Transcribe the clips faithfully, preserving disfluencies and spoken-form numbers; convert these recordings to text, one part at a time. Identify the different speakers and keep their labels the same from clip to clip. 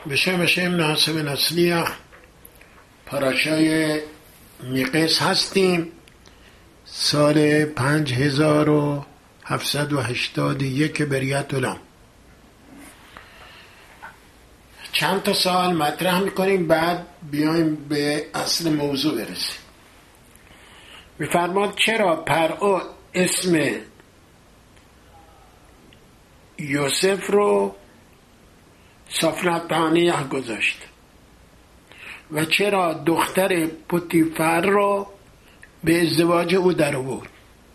Speaker 1: بشه بشه ناصب نسلیه پاراشای میقس هستیم. سال پنج هزار و هفتصد و هشتاد و یک بریت علم. چند تا سوال مطرح میکنیم بعد بیایم به اصل موضوع برسیم. میفرماد چرا پرعو اسم یوسف رو سافنتانیه گذاشت و چرا دختر پوتیفر رو به ازدواج او در آورد؟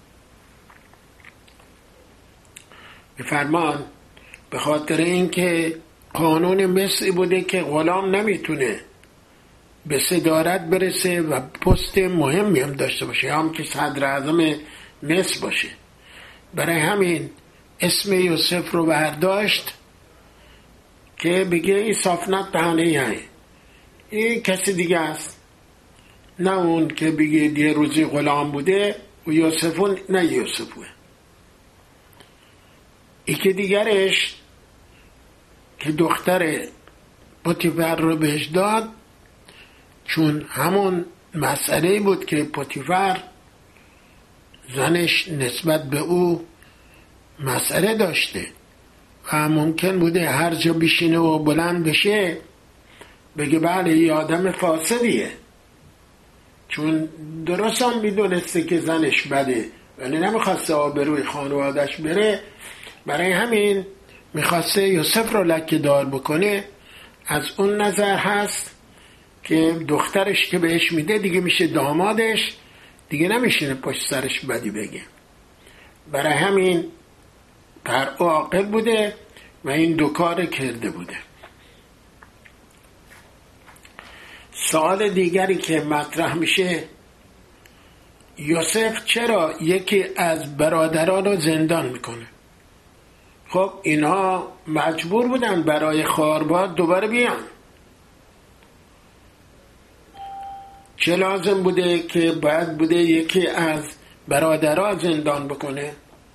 Speaker 1: میفرمان به خاطر اینکه قانون مصر بوده که غلام نمیتونه به صدارت برسه و پست مهمی هم داشته باشه، هم که صدر اعظم مصر باشه. برای همین اسم یوسف رو برداشت که بگه این صافنت تهانیه، این کسی دیگه است، نه اون که بگه یه روزی غلام بوده و یوسفون نه یوسفوه. این که دیگرش که دختر پوتیفر رو بهش داد چون همون مسئله بود که پوتیفر زنش نسبت به او مسئله داشته و ممکن بوده هر جا بشینه و بلند بشه بگه بله این آدم فاسدیه، چون درست هم میدونسته که زنش بده ولی نمیخواسته آبروی خانوادش بره. برای همین میخواسته یوسف رو لکه دار بکنه. از اون نظر هست که دخترش که بهش میده دیگه میشه دامادش، دیگه نمیشه پشت سرش بدی بگه. برای همین پرعو عاقل بوده و این دو کار کرده بوده. سوال دیگری که مطرح میشه یوسف چرا یکی از برادران رو زندان میکنه؟ خب اینها مجبور بودن برای خوارباد دوباره بیان. چه لازم بوده که باید بوده یکی از برادرها زندان بکنه؟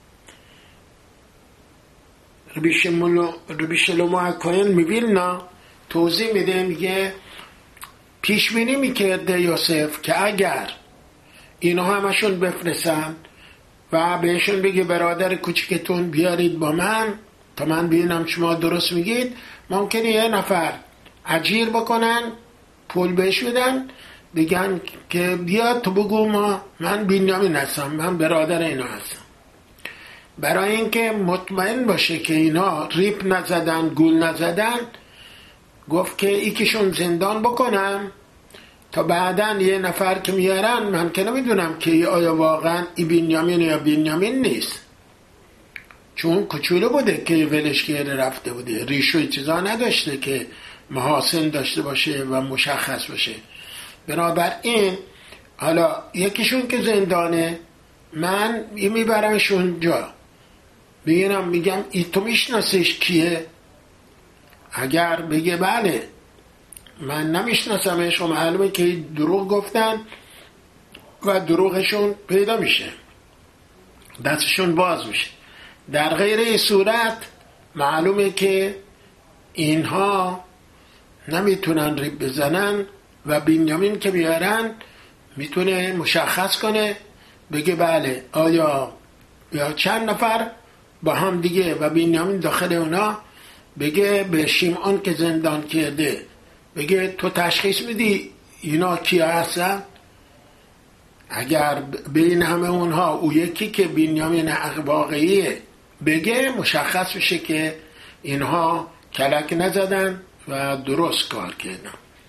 Speaker 1: ربی شلومو اکاین میبیلنا توضیح میده، میگه پیش بینی میکرده یوسف که اگر اینها همشون بفرستن و بهشون بگه برادر کوچکتون بیارید با من تا من ببینم شما درست میگید، ممکنه یه نفر اجیر بکنن، پول بهش بدن، بگن که بیا تو بگو ما من بنیامین هستم، من برادر اینا هستم. برای اینکه مطمئن باشه که اینا ریپ نزدن گول نزدن گفت که ایکشون زندان بکنم تا بعدن یه نفر که میارن من که نمیدونم که آیا واقعا ای بنیامین یا بنیامین نیست، چون کوچولو بوده که ولش کرده رفته بوده، ریشوی چیزا نداشته که محاسن داشته باشه و مشخص باشه. بنابراین حالا یکیشون که زندانه من میبرمش اونجا، بگیرم میگم ای تو میشناسش کیه؟ اگر بگه بله من نمیشناسمش و معلومه که دروغ گفتن و دروغشون پیدا میشه، دستشون باز میشه. در غیر این صورت معلومه که اینها نمیتونن ریب بزنن و بنیامین که بیارن میتونه مشخص کنه بگه بله آیا یا چند نفر با هم دیگه و بنیامین داخل اونا، بگه به شیمعون که زندان کرده بگه تو تشخیص میدی اینا کیا هستن؟ اگر بین همه اونها او یکی که بنیامین واقعیه بگه مشخص بشه که اینها کلک نزدن و درست کار کردن.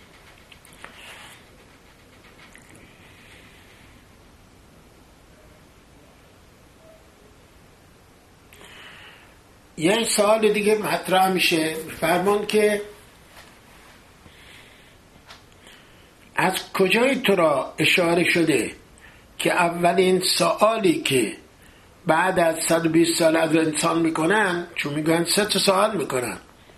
Speaker 1: یه سوال دیگه مطرح میشه، فرمان که از کجای تو را اشاره شده که اولین سوالی که بعد از صد و بیست سال از انسان میکنن، چون میگن سه تا سوال میکنن،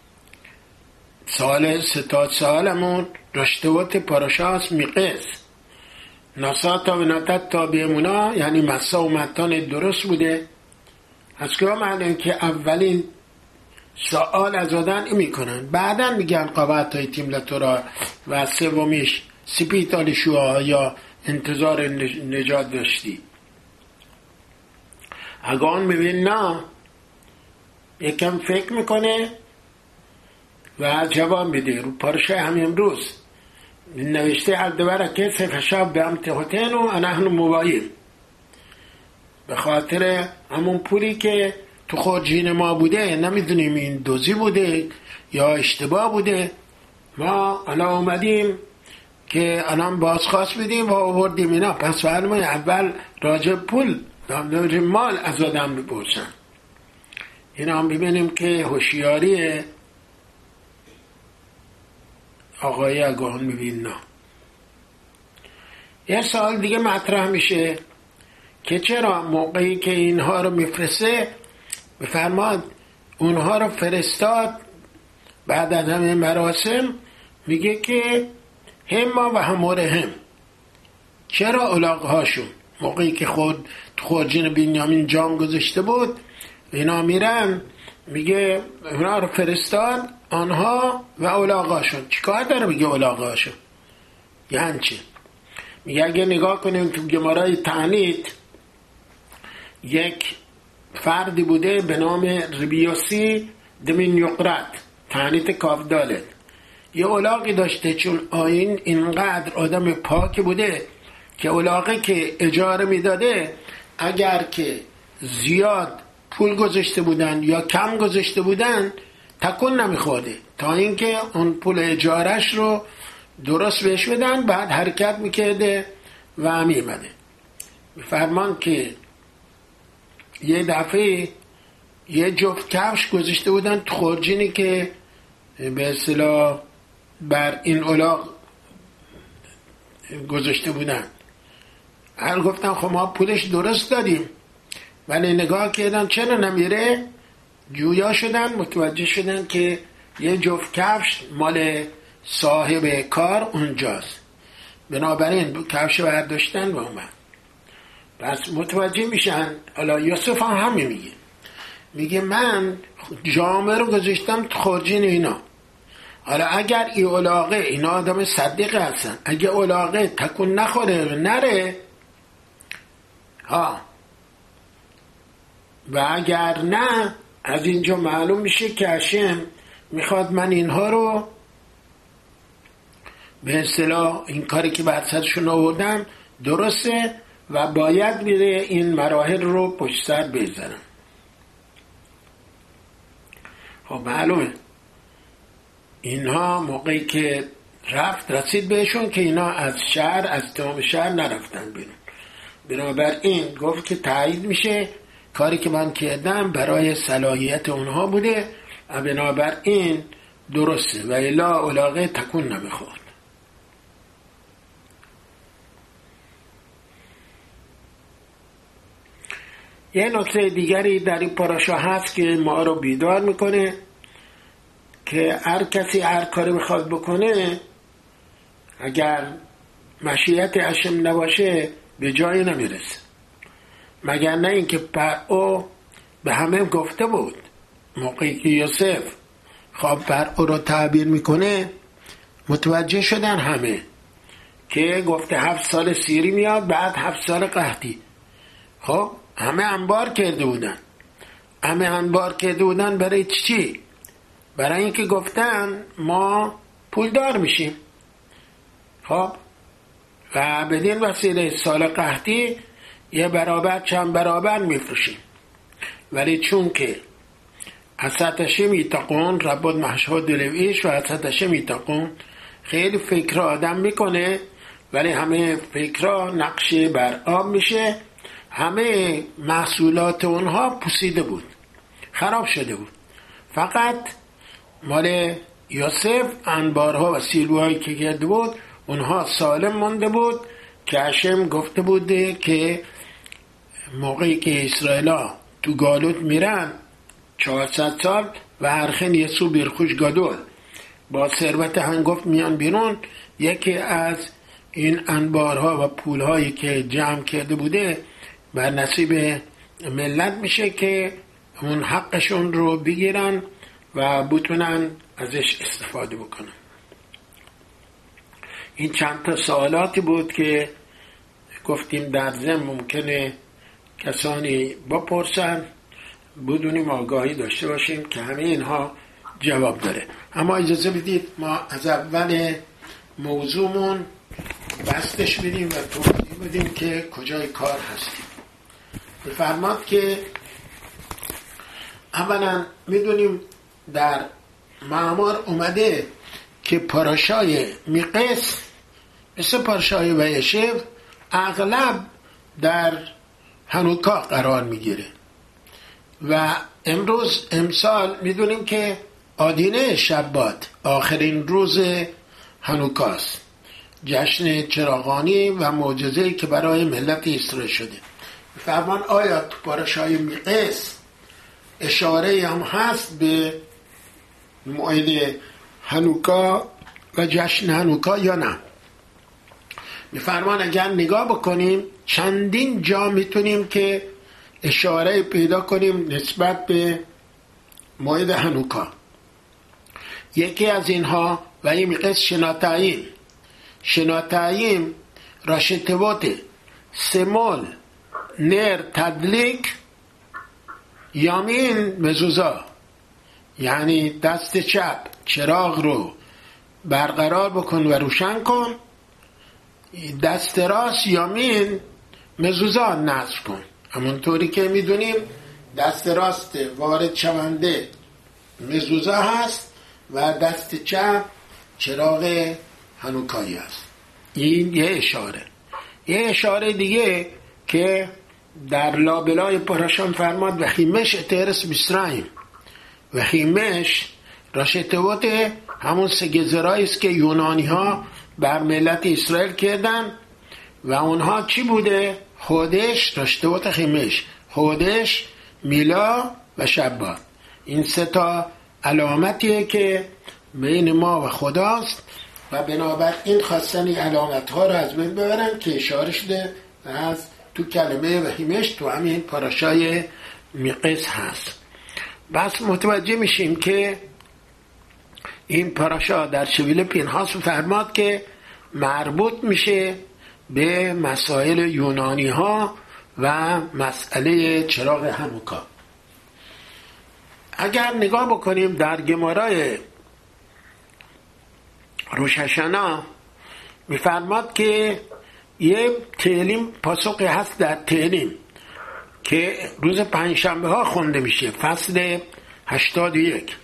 Speaker 1: سوال سه تا سوالمون رشتوات پاراشاس میقس ناساتا و ناتت تا بیمونا، یعنی مسا و متان درست بوده. از که معلوم که اولین سوال از آدن میکنن، بعدا میگن قابت های تیملتورا و سومیش سپیتال شوها یا انتظار نجات داشتی. اگان میبین نه، یکم فکر میکنه و جواب میده. رو پارشه همین امروز نوشته الدبره که سفشاب به امتحتین و انهن موبایل، به خاطر همون پولی که تو خورجین ما بوده نمیدونیم این دوزی بوده یا اشتباه بوده، ما الان اومدیم که الان بازخواست بدیم و آوردیم اینا. پس فرمای اول راجع پول راجع مال از آدم بپرسن. اینا هم ببینیم که هوشیاری آقای اگاهان میبین نه. یه سوال دیگه مطرح میشه که چرا موقعی که اینها رو میفرسته بفرماد اونها رو فرستاد بعد از همه مراسم، میگه که همه و هموره هم، چرا علاقهاشون موقعی که خود خورجین بنیامین جام گذاشته بود اینا میرن، میگه اونا رو فرستاد آنها و علاقهاشون. چیکار داره میگه علاقهاشون؟ یعنی چی؟ میگه اگه نگاه کنیم تو گمارای تعنیت یک فردی بوده به نام ربیوسی دمین یقرت، تعنیت کافدالت، یه علاقی داشته، چون آین اینقدر آدم پاک بوده که علاقه که اجاره میداده اگر که زیاد پول گذاشته بودن یا کم گذاشته بودن تکون نمیخورده تا اینکه اون پول اجارش رو درست بهش بدن، بعد حرکت میکرده و میمده. فرمان که یه دفعه یه جفت کفش گذاشته بودن تو خورجینی که به اصطلاح بر این علاق گذاشته بودن. هر گفتن خب ما پولش درست دادیم، ولی نگاه کردن چرا نمیره، جویا شدن متوجه شدن که یه جفت کفش مال صاحب کار اونجاست، بنابراین کفش برداشتن و اومد. پس متوجه میشن. حالا یوسف هم همین میگه، میگه من جامعه رو گذاشتم تو خورجین اینا. حالا اگر این علاقه، اینا آدم صدیق هستن، اگه علاقه تکون نخوره و نره ها، و اگر نه، از اینجا معلوم میشه که هشم میخواد من اینها رو به اصطلاح این کاری که بر سرشون آوردم درسته و باید میره این مراحل رو پشت سر بزنم. خب معلومه اینها موقعی که رفت رسید بهشون که اینا از شهر، از تمام شهر نرفتن بیرون. بنابراین گفت که تایید میشه کاری که من کردم برای صلاحیت اونها بوده و بنابراین درسته و الا علاقه تکون نمیخورد. یه نکته دیگری در این پاراشا هست که ما رو بیدار میکنه که هر کسی هر کاری میخواد بکنه اگر مشیت هشم نباشه به جایی نمیرسه، مگر نه اینکه پرعو به همه گفته بود موقعی که یوسف خواب پرعو رو تعبیر میکنه متوجه شدن همه که گفته هفت سال سیری میاد بعد هفت سال قحطی. خب همه انبار کرده بودن، همه انبار کرده بودن برای چی؟ برای اینکه گفتن ما پولدار میشیم. خب و بدین وسیله سال قحطی یه برابر چند برابر میفروشیم. ولی چون که حسدشه میتقون ربود محشود دلویش و حسدشه میتقون خیلی فکر آدم میکنه، ولی همه فکرها نقشه بر آب میشه. همه محصولات اونها پوسیده بود، خراب شده بود. فقط مال یوسف انبارها و سیلوهایی که کرده بود اونها سالم مانده بود که هشم گفته بوده که موقعی که اسرائیلا تو گالوت میرن چهارصد سال و هرخن یسو بیرخوش گادول با ثروت هنگفت میان بیرون، یکی از این انبارها و پولهایی که جمع کرده بوده بر نصیب ملت میشه که اون حقشون رو بگیرن و بتونن ازش استفاده بکنن. این چند تا سوالاتی بود که گفتیم در ضمن ممکنه کسانی بپرسن، بدونیم آگاهی داشته باشیم که همه اینها جواب داره. اما اجازه بدید ما از اول موضوعمون بستش بدیم و توضیح بدیم که کجای کار هستیم. بفرماد که اولا میدونیم در معمار اومده که پاراشای میقس مثل پاراشای ویشو اغلب در هانوکا قرار میگیره و امروز امسال میدونیم که آدینه شبات آخرین روز هانوکاست، جشن چراغانی و معجزه‌ای که برای ملت اسرائیل شده. فرمان آیا تو پاراشای میقس اشاره هم هست به موعد هانوکا و جشن هانوکا یا نه؟ میفرمان اگر نگاه بکنیم چندین جا میتونیم که اشاره پیدا کنیم نسبت به موعد هانوکا. یکی از اینها و این میقس شناتاییم شناتاییم راشتوات سمول نر تدلیک یامین مزوزا، یعنی دست چپ چراغ رو برقرار بکن و روشن کن، دست راست یامین مزوزا نصب کن. همونطوری که میدونیم دست راست وارد شونده مزوزا هست و دست چپ چراغ هانوکایی هست. این یه اشاره. یه اشاره دیگه که در لابلای پاراشان فرماد و خیمش اترس میسرائیم و خیمش راشتوات همون سه گزرایی است که یونانی ها بر ملت اسرائیل کردن و اونها چی بوده؟ خودش راشتوات خیمش، خودش، میلا و شبات. این سه تا علامتیه که بین ما و خداست و بنابراین خواستن این علامت ها رو از بین ببرن که اشاره شده از تو کلمه وحیمش تو همین پاراشای میقس هست. بس متوجه میشیم که این پاراشا در شویل پینهاس فرماد که مربوط میشه به مسائل یونانی ها و مسئله چراغ هانوکا. اگر نگاه بکنیم در گمارای روش هاشانا میفرماد که یه تهلیم پاسخی هست در تهلیم که روز پنجشنبه ها خونده میشه، فصل هشتاد و یک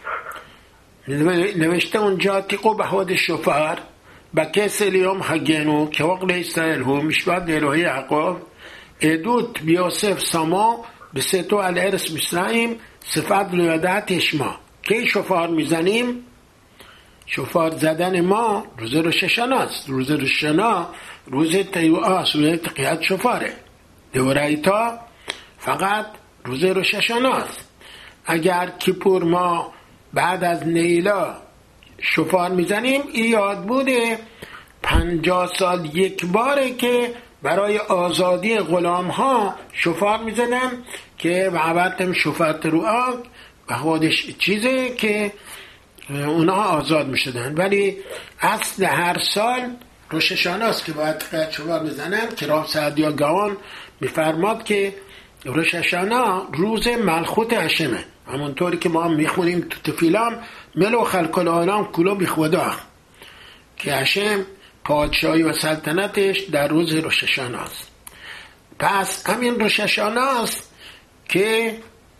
Speaker 1: نوشته اونجا تیقو بهاد شفار بکس لیوم حگینو که وقل اسرائیل هو مشباد الهی یعقوب ادوت بیوسف سما بسیتو الارس مصرائیم صفت لیادت اشما. که شفار میزنیم؟ شفار زدن ما روز روش هاشاناست. روز روش هاشانا روز تیوعاست، روز تقیت شفاره. دورایتا فقط روز روش هاشاناست. اگر کیپور ما بعد از نیلا شفار میزنیم، این یاد بوده پنجاه سال یک باره که برای آزادی غلام ها شفار میزنن که بعدم شفارت رو آگ و خودش چیزه که اونها آزاد میشدن. ولی اصل هر سال روش هاشاناست که باید شفار بزنن. کرام سعدیا گاون میفرماد که روش هاشانا روز ملخوت هشمه، همونطوری که ما میخونیم تو تفیلام ملو خلق العالم کلو بخدا، که هشم پادشاهی و سلطنتش در روز روش هاشاناست. پس همین روش هاشاناست که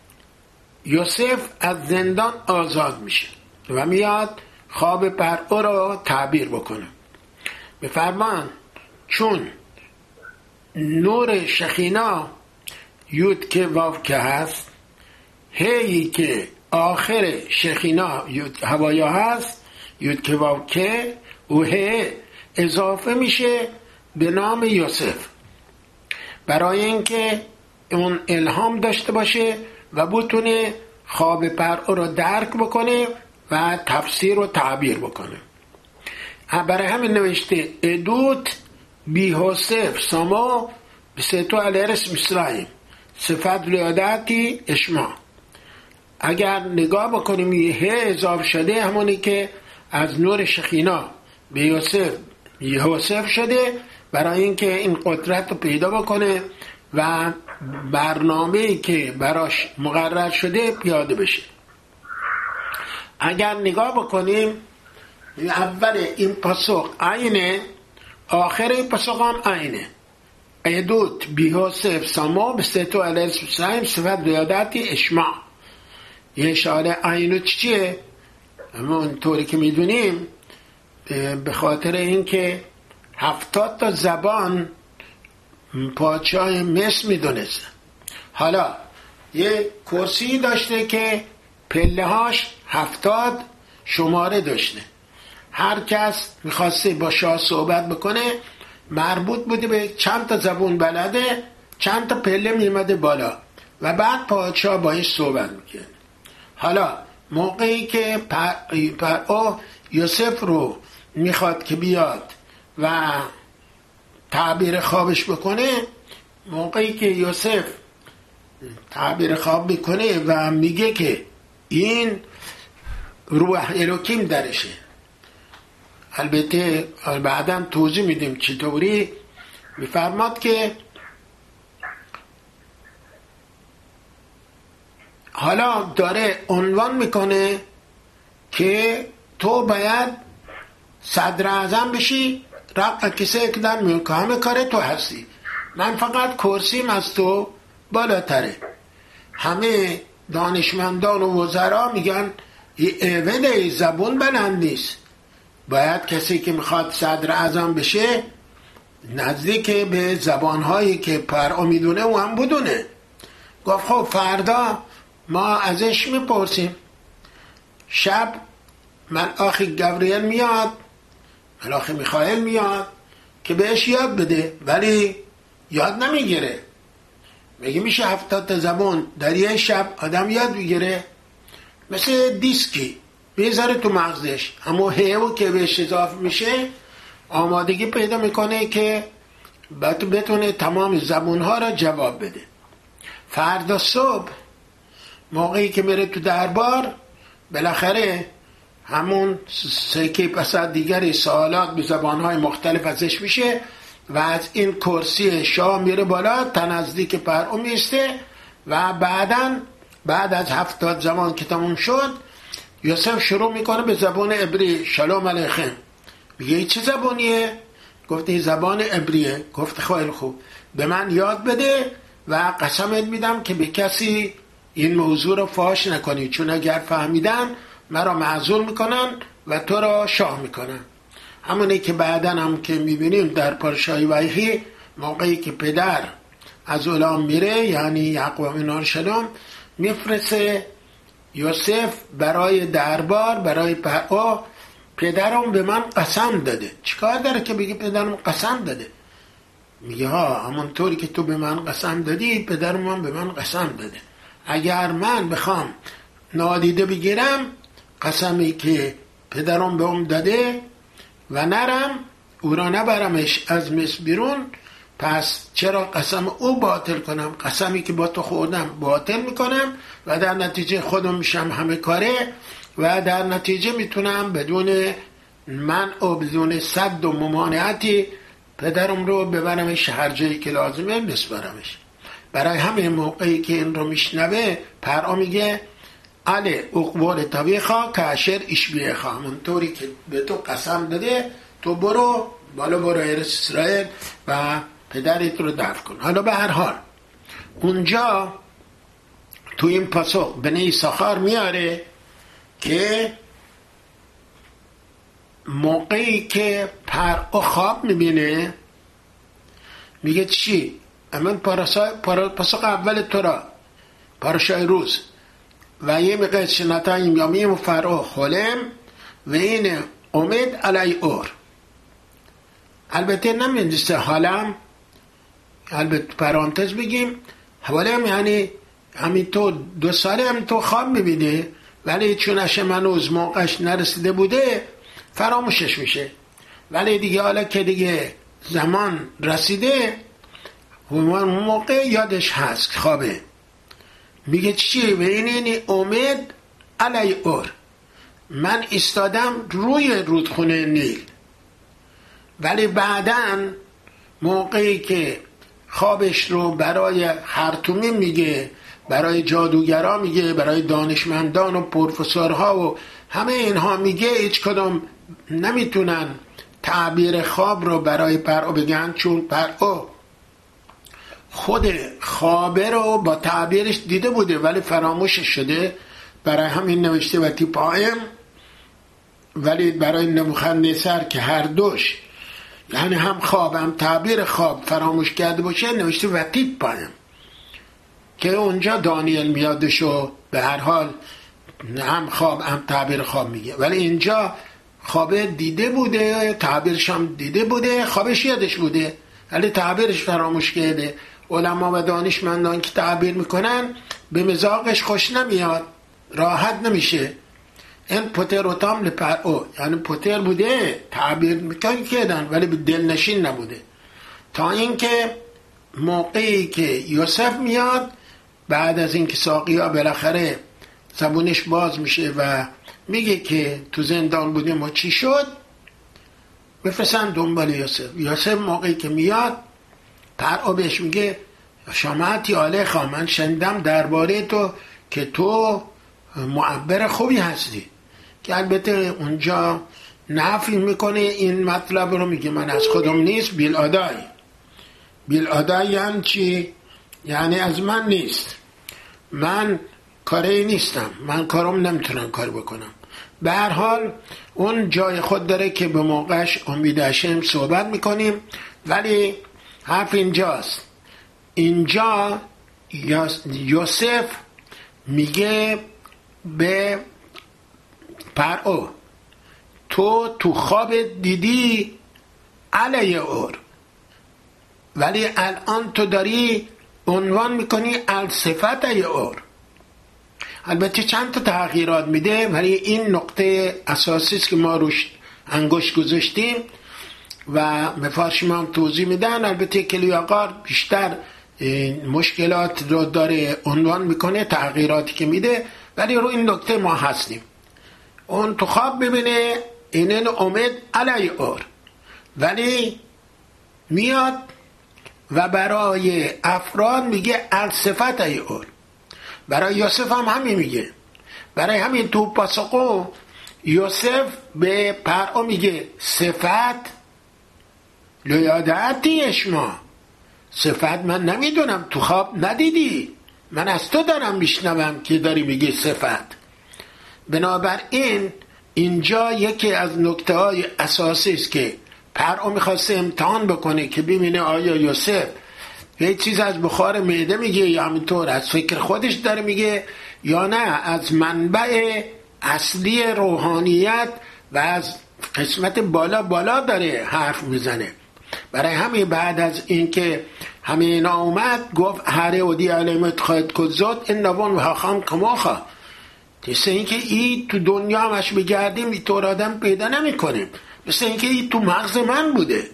Speaker 1: یوسف از زندان آزاد میشه و میاد خواب پرعو رو تعبیر بکنه. بفرمان چون نور شخینا یود که واو که هست، هی که آخر شخینا یود هوایا هست، یود که واو که و هی اضافه میشه به نام یوسف برای اینکه اون الهام داشته باشه و بتونه خواب پرعو رو درک بکنه و تفسیر و تعبیر بکنه. برای همین نوشته ادوت بی حسف سما بسیتو الارس مصرائیم صفت لیادتی اشما. اگر نگاه بکنیم یه اضافه شده همونی که از نور شخینا به یوسف یوسف شده برای اینکه این قدرت رو پیدا بکنه و برنامه‌ای که براش مقرر شده پیاده بشه. اگر نگاه بکنیم اول این پاسخ عینه، آخر پاسخ هم عینه. ایدوت بی یوسف سما بستو علیه السلام صفت بیادتی اشماع. یه اشاره عینو چیه؟ همون طوری که میدونیم به خاطر اینکه هفتاد تا زبان پادشاه مصر میدونست. حالا یه کرسی داشته که پله هاش هفتاد شماره داشته. هر کس میخواسته با شاه صحبت بکنه مربوط بوده به چند تا زبون بلده، چند تا پله میمده بالا و بعد پادشاه باش صحبت میکنه. حالا موقعی که پرعا یوسف رو میخواد که بیاد و تعبیر خوابش بکنه، موقعی که یوسف تعبیر خواب میکنه و میگه که این روح الوکیم درشه، البته بعداً توضیح میدیم چطوری، میفرماد که حالا داره عنوان میکنه که تو باید صدر اعظم بشی، رقع کسی اقدر میون که همه کار تو هستی، من فقط کرسیم از تو بالاتره. همه دانشمندان و وزرا میگن ایوه زبون بلند نیست، باید کسی که میخواد صدر اعظم بشه نزدیک به زبانهایی که پرعا میدونه و هم بدونه. گفت خب فردا ما ازش میپرسیم. شب ملاخ گبریل میاد، ملاخ میخائیل میاد که بهش یاد بده، ولی یاد نمیگیره. میگه میشه هفتاد تا زبان در یه شب آدم یاد بگیره؟ مثل دیسکی بیزاره تو مغزش، اما هیو که بهش اضافه میشه آمادگی پیدا میکنه که بتونه تمام زبانها را جواب بده. فردا صبح موقعی که میره تو دربار بالاخره همون سکه پس دیگری سوالات به زبانهای مختلف ازش میشه و از این کرسی شاه میره بالا تا نزدیک پرعا میسته و بعداً بعد از هفتاد زمان که تموم شد یوسف شروع میکنه به زبان عبری. شلوم علیکم. میگه چه زبانیه؟ گفته زبان عبریه. گفت خیلی خوب، به من یاد بده و قسمت میدم که به کسی این موضوع رو فاش نکنی، چون اگر فهمیدن مرا معزول میکنن و تو را شاه میکنن. همونی که بعداً هم که میبینیم در پادشاهی وحی موقعی که پدر از اولام میره، یعنی یعقوب امین شلوم، میفرسته یوسف برای دربار برای پرعا. پدرم به من قسم داده. چیکار داره که بگی پدرم قسم داده؟ میگه ها همونطوری که تو به من قسم دادی پدرم هم به من قسم داده. اگر من بخوام نادیده بگیرم قسمی که پدرم به اون داده و نرم او را نبرمش از مصر بیرون، پس چرا قسم او باطل کنم؟ قسمی که با تو خوردم باطل میکنم و در نتیجه خودم میشم همه کاره و در نتیجه میتونم بدون من و بدون صد و ممانعتی پدرم رو ببرمش هر جایی که لازمه بسپارمش. برای همه موقعی که این رو میشنوه پرعا میگه علی اقبال طبیخا کاشر اشبیخا، همونطوری که به تو قسم داده تو برو بالا برو اسرائیل و پدرت رو دفن کن. حالا به هر حال اونجا تو این پاسخ بنی ساخار میاره که موقعی که پرعا خواب میبینه میگه چی؟ امن پاسخ اول تو را پارشای روز و یه میگه شنطایم یامیم و فرعا خولم و این امید علی اور. البته نمیدسته حالم، البته پرانتز بگیم حالم یعنی همین تو دو ساله هم تو خواب میبینه، ولی چون اشه منوز موقعش نرسیده بوده فراموشش میشه، ولی دیگه حالا که دیگه زمان رسیده اون موقع یادش هست خوابه. میگه چی؟ و این این امید علی اور، من ایستادم روی رودخونه نیل. ولی بعداً موقعی که خوابش رو برای خرطومی میگه، برای جادوگرا میگه، برای دانشمندان و پروفسورها و همه اینها میگه، هیچ کدوم نمیتونن تعبیر خواب رو برای پرعو بگن، چون پرعو خود خوابه رو با تعبیرش دیده بوده ولی فراموشش شده، برای همین نوشته و تیپایم. ولی برای نبوخدنصر که هر دوش، یعنی هم خواب هم تعبیر خواب فراموش کرده باشه، نوشته و تیپایم، که اونجا دانیل میادش و به هر حال هم خواب هم تعبیر خواب میگه. ولی اینجا خوابه دیده بوده، تعبیرش هم دیده بوده، خوابش یادش بوده ولی تعبیرش فراموش کرده. علما و دانشمندان که تعبیر میکنن به مزاقش خوش نمیاد، راحت نمیشه. این پوتر و تام لپرعو، یعنی پوتر بوده تعبیر میکنن کردن ولی به دلنشین نبوده. تا اینکه موقعی که یوسف میاد، بعد از اینکه ساقیا بالاخره زبونش باز میشه و میگه که تو زندان بودیم و چی شد، بفرستن دنبال یوسف. یوسف موقعی که میاد، پرعو بهش میگه شمعتی آلیخا، من شنیدم درباره تو که تو معبر خوبی هستی، که البته اونجا نفی میکنه این مطلب رو، میگه من از خودم نیست، بیل آدای. بیل آدای یعنی چی؟ یعنی از من نیست، من کاری نیستم، من کارم نمیتونم کار بکنم. به هر حال اون جای خود داره که به موقعش امید هاشم صحبت میکنیم. ولی حرف اینجاست، اینجا یوسف میگه به پرعو تو تو خواب دیدی علی اور، ولی الان تو داری عنوان میکنی الصفت اور. البته چند تا تغییرات میده ولی این نقطه اساسی است که ما روش انگشت گذاشتیم و مفارشیم هم توضیح میدن. البته کلیاقار بیشتر مشکلات رو داره عنوان میکنه، تغییراتی که میده، ولی رو این نکته ما هستیم. اون تو خواب ببینه اینن امید علی اور، ولی میاد و برای افراد میگه الصفت ای اور. برای یوسف هم همین میگه. برای همین تو پاسخو یوسف به پرعو میگه صفت لیادعتی اشما، صفت من نمیدونم، تو خواب ندیدی، من از تو دارم میشنوم که داری میگی صفت. بنابراین اینجا یکی از نکته های اساسی است که پرعو میخواسته امتحان بکنه که ببینه آیا یوسف یه چیز از بخار معده میگه یا همینطور از فکر خودش داره میگه، یا نه از منبع اصلی روحانیت و از قسمت بالا بالا داره حرف میزنه. برای همین بعد از اینکه همه اینا اومد گفت هره و دی علمت خواهد کذات این نوان و حقام کماخا، مثل اینکه ای تو دنیا همش بگردیم ای طور آدم پیدا نمی کنیم، مثل اینکه ای تو مغز من بوده.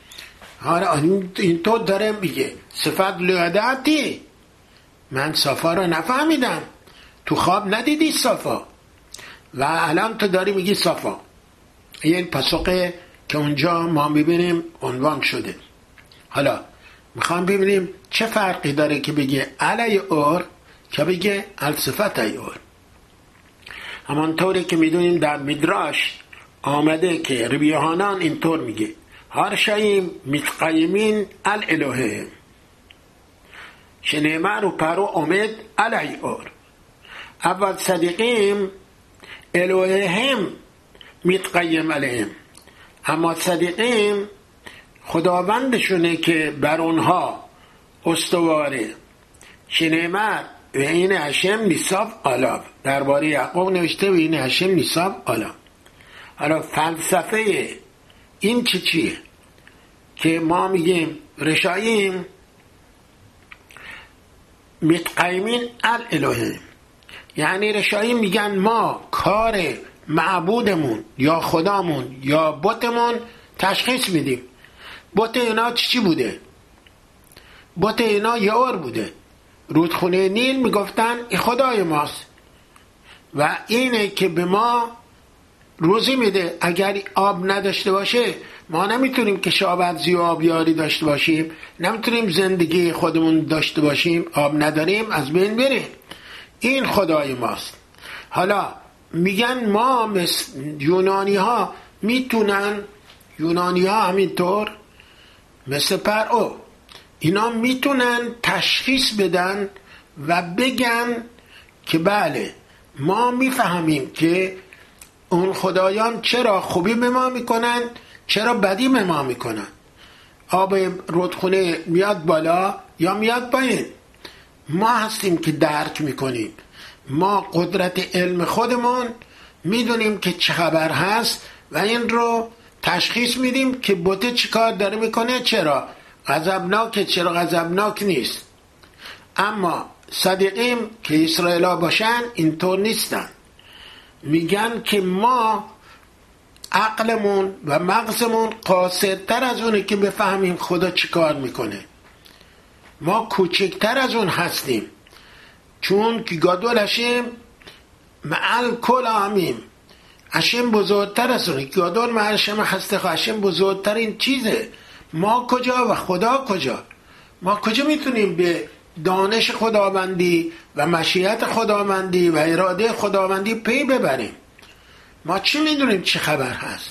Speaker 1: این تو داره میگه صفت لیادعتی، من صفا رو نفهمیدم، تو خواب ندیدی صفا و الان تو داری میگی صفا. این پاسخه که اونجا ما میبینیم عنوان شده. حالا میخوام ببینیم چه فرقی داره که بگه علی اور که بگه الصفت ای اور. همانطوری که میدونیم در میدراش آمده که ربی یوحنان اینطور میگه هر شیم متقیمین الالهه، شنیمه رو پرو امید علی اور. اول صدیقیم الههم متقیم علیهم، اما صدیقیم خداوندشونه که بر اونها استواره. شنیمه و این هشم نیساب آلاف، درباره یعقوب نوشته و این هشم نیساب آلاف. حالا فلسفه این چی چیه که ما میگیم رشاییم متقیمین الالهه، یعنی رشاییم میگن ما کار معبودمون یا خدامون یا بتمون تشخیص میدیم. بت اینا چی بوده؟ بت اینا یار بوده، رودخونه نیل میگفتن این خدای ماست و اینه که به ما روزی میده. اگر آب نداشته باشه ما نمیتونیم کشاورزی و آبیاری داشته باشیم، نمیتونیم زندگی خودمون داشته باشیم. آب نداریم از بین بریم. این خدای ماست. حالا میگن ما مثل یونانی ها میتونن، یونانی ها همینطور مثل پرعو، اینا میتونن تشخیص بدن و بگن که بله ما میفهمیم که اون خدایان چرا خوبی به ما میکنن، چرا بدی به ما میکنن. آب رودخونه میاد بالا یا میاد پایین، ما هستیم که درک میکنیم. ما قدرت علم خودمون میدونیم که چه خبر هست و این رو تشخیص میدیم که بوته چی کار داره میکنه، چرا غضبناکه، چرا غضبناک نیست. اما صدیقیم که اسرائیل ها باشن اینطور نیستن. میگن که ما عقلمون و مغزمون قاصرتر از اونه که بفهمیم خدا چی کار میکنه. ما کوچکتر از اون هستیم، چون که گادول هشم معل کل آمیم، هشم بزرگتر از اونه. گادول معل هشم هسته، هشم بزرگترین چیزه. ما کجا و خدا کجا؟ ما کجا میتونیم به دانش خداوندی و مشیت خداوندی و اراده خداوندی پی ببریم؟ ما چی میدونیم چه خبر هست؟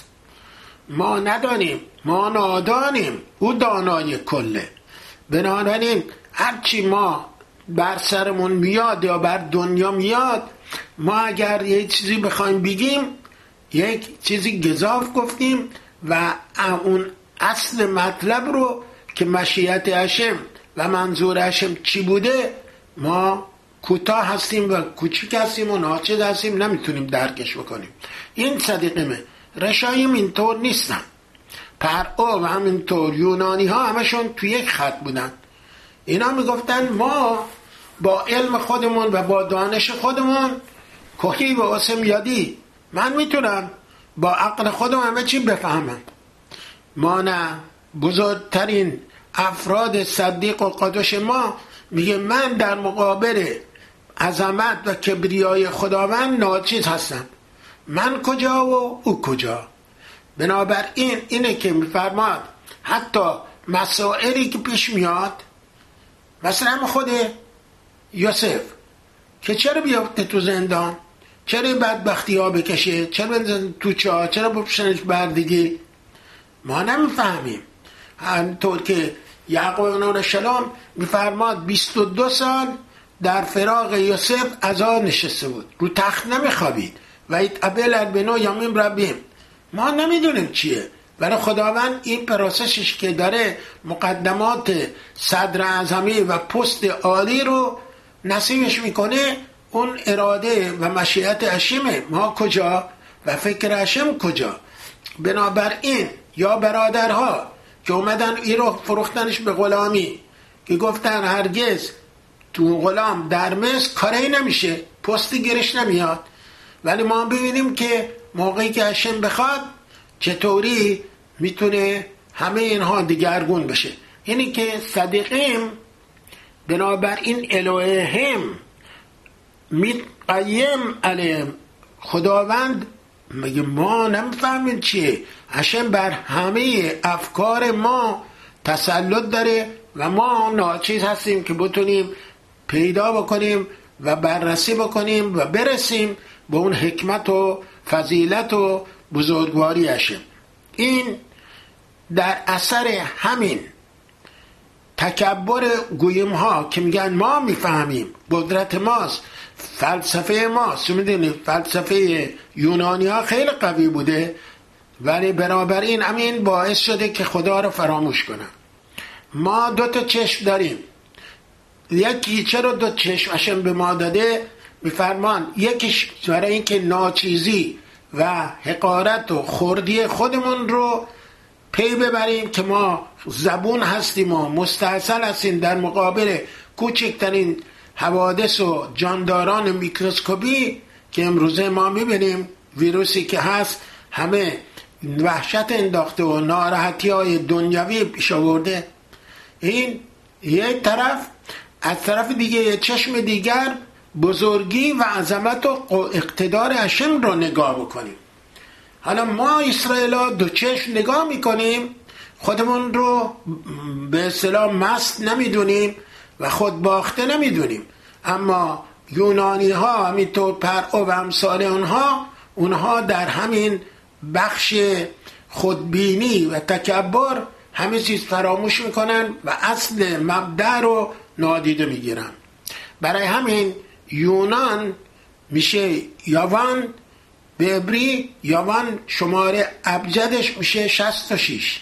Speaker 1: ما ندانیم، ما نادانیم، او دانای کله. بنابراین هرچی ما بر سرمون میاد یا بر دنیا میاد، ما اگر یک چیزی بخوایم بگیم یک چیزی گزاف گفتیم و اون اصل مطلب رو که مشیت هشم و منظور هشم چی بوده ما کوتاه هستیم و کوچیک هستیم و ناچیز هستیم، نمیتونیم درکش بکنیم. این صدیقمه. رشاییم اینطور نیستن. پرعو و همینطور یونانی ها همشون توی یک خط بودن. اینا میگفتن ما با علم خودمون و با دانش خودمون کهی و اسم یادی، من میتونم با عقل خودم همه چی بفهمم. ما نه، بزرگترین افراد صدیق و قدوش ما میگه من در مقابل عظمت و کبریای خداوند ناچیز هستم. من کجا و او کجا؟ بنابراین اینه که میفرماد حتی مسائلی که پیش میاد، مثلا خود یوسف که چرا بیافته تو زندان، چرا بدبختی ها بکشه، چرا بنزن تو چاه، چرا بپشنش بردگی، ما نمیفهمیم. همطور که یعقوب علیه السلام میفرماد بیست و دو سال در فراق یوسف عزا نشسته بود، رو تخت نمیخوابید و ایتقبل البنو یامین ربیم. ما نمیدونیم چیه، ولی خداوند این پروسسش که داره مقدمات صدر اعظمی و پست عالی رو نصیبش میکنه، اون اراده و مشیت هشمه. ما کجا و فکر هشم کجا؟ بنابراین یا برادرها که اومدن این رو فروختنش به غلامی، که گفتن هرگز تو غلام در مصر کاری نمیشه، پستی گیرش نمیاد، ولی ما ببینیم که موقعی که هشم بخواد چطوری میتونه همه اینها دیگرگون بشه. اینی که صدیقیم بنابراین الههم میقیم علیم، خداوند مگه ما نمیفهمیم چیه؟ هشم بر همه افکار ما تسلط داره و ما ناچیز هستیم که بتونیم پیدا بکنیم و بررسی بکنیم و برسیم به اون حکمت و فضیلت و بزرگواری هشم. این در اثر همین تکبر گویم ها که میگن ما میفهمیم، قدرت ماست، فلسفه ماست. میدونید فلسفه یونانی ها خیلی قوی بوده، ولی بنابراین همین باعث شده که خدا رو فراموش کنن. ما دو تا چشم داریم، یکی چرا دو چشم هشم به ما داده؟ میفرمان یکیش برای اینکه ناچیزی و حقارت و خردی خودمون رو پی ببریم که ما زبون هستیم و مستحصل هستیم در مقابل کوچکترین حوادث و جانداران میکروسکوپی که امروزه ما میبینیم. ویروسی که هست همه وحشت انداخته و ناراحتی های دنیوی پیش آورده. این یک طرف. از طرف دیگه چشم دیگر بزرگی و عظمت و اقتدار هشم رو نگاه بکنیم. حالا ما اسرائیلا دو چشم نگاه میکنیم، خودمون رو به اصطلاح مست نمیدونیم و خود باخته نمیدونیم، اما یونانی ها همینطور پرعو و امثال اونها اونها در همین بخش خودبینی و تکبر همه چیز فراموش میکنن و اصل مبدأ رو نادیده میگیرن. برای همین یونان میشه یاوان، به عبری یاوان شماره ابجدش میشه شصت و شش.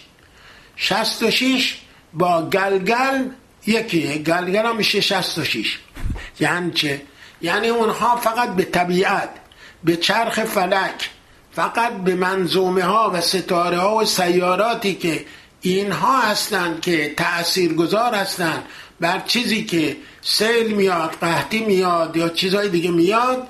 Speaker 1: شصت و شش با گلگل یکیه، گلگل هم میشه شصت و شش. یعنی چه؟ یعنی اونها فقط به طبیعت، به چرخ فلک، فقط به منظومه ها و ستاره ها و سیاراتی که اینها هستند که تأثیرگذار هستند بر چیزی که سیل میاد، قحطی میاد یا چیزهای دیگه میاد،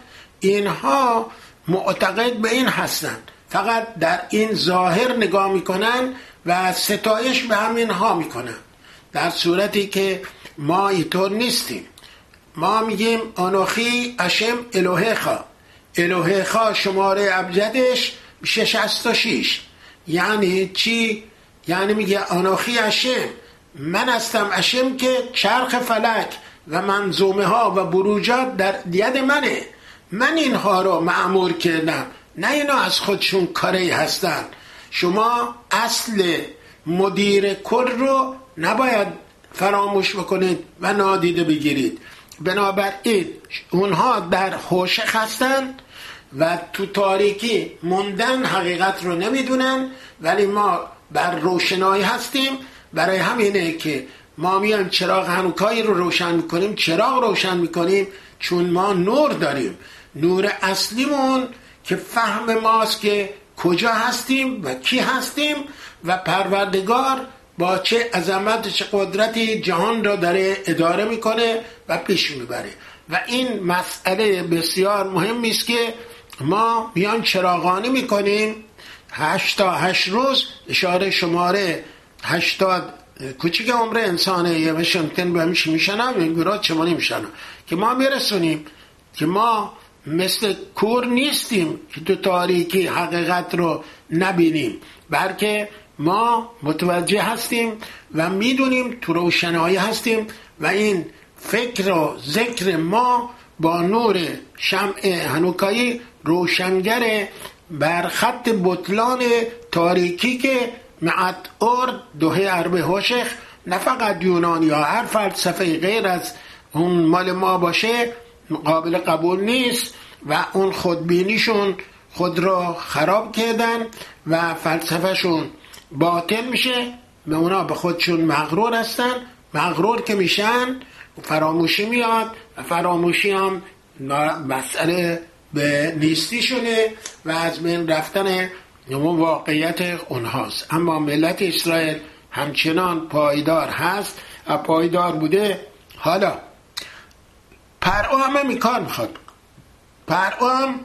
Speaker 1: اینها معتقد به این هستند، فقط در این ظاهر نگاه میکنن و ستایش به همین ها میکنن، در صورتی که ما اینطور نیستیم. ما میگیم آنوخی اشم الوهیخا، الوهیخا شماره ابجدش میشه شصت و شش. یعنی چی؟ یعنی میگه آنوخی اشم، من هستم اشم که چرخ فلک و منظومه ها و بروجات در ید منه، من اینها رو مأمور کردم، نه اینا از خودشون کاری هستن. شما اصل مدیر کل رو نباید فراموش بکنید و نادیده بگیرید. بنابراین اونها در حوشق هستن و تو تاریکی موندن، حقیقت رو نمیدونن، ولی ما بر روشنایی هستیم. برای همینه که ما میایم چراغ هنوکایی رو روشن میکنیم. چراغ روشن میکنیم چون ما نور داریم. نور اصلیمون که فهم ماست که کجا هستیم و کی هستیم و پروردگار با چه عظمت، چه قدرتی جهان را داره اداره میکنه و پیش میبره. و این مسئله بسیار مهمی است که ما میان چراغانی میکنیم. هشت تا هشت روز اشاره شماره هشتاد کوچیک عمر انسانه، یه مشنتن به همیشه میشنم، این گروه چمانی میشنم که ما میرسونیم که ما مثل کور نیستیم که تو تاریکی حقیقت رو نبینیم، بلکه ما متوجه هستیم و میدونیم تو روشنایی هستیم و این فکر و ذکر ما با نور شمع هنوکایی روشنگر بر خط بطلان تاریکی که معت ارد دوه عرب هوشخ، نه فقط یونانی ها، هر فلسفه غیر از اون مال ما باشه قابل قبول نیست و اون خودبینیشون خود را خراب کردن و فلسفهشون باطل میشه. به اونا به خودشون مغرور هستن، مغرور که میشن فراموشی میاد و فراموشی هم مسئله به نیستی شده و از بین رفتن اون واقعیت اونهاست. اما ملت اسرائیل همچنان پایدار هست و پایدار بوده. حالا پرعو همه میکار میخواد، پرعو هم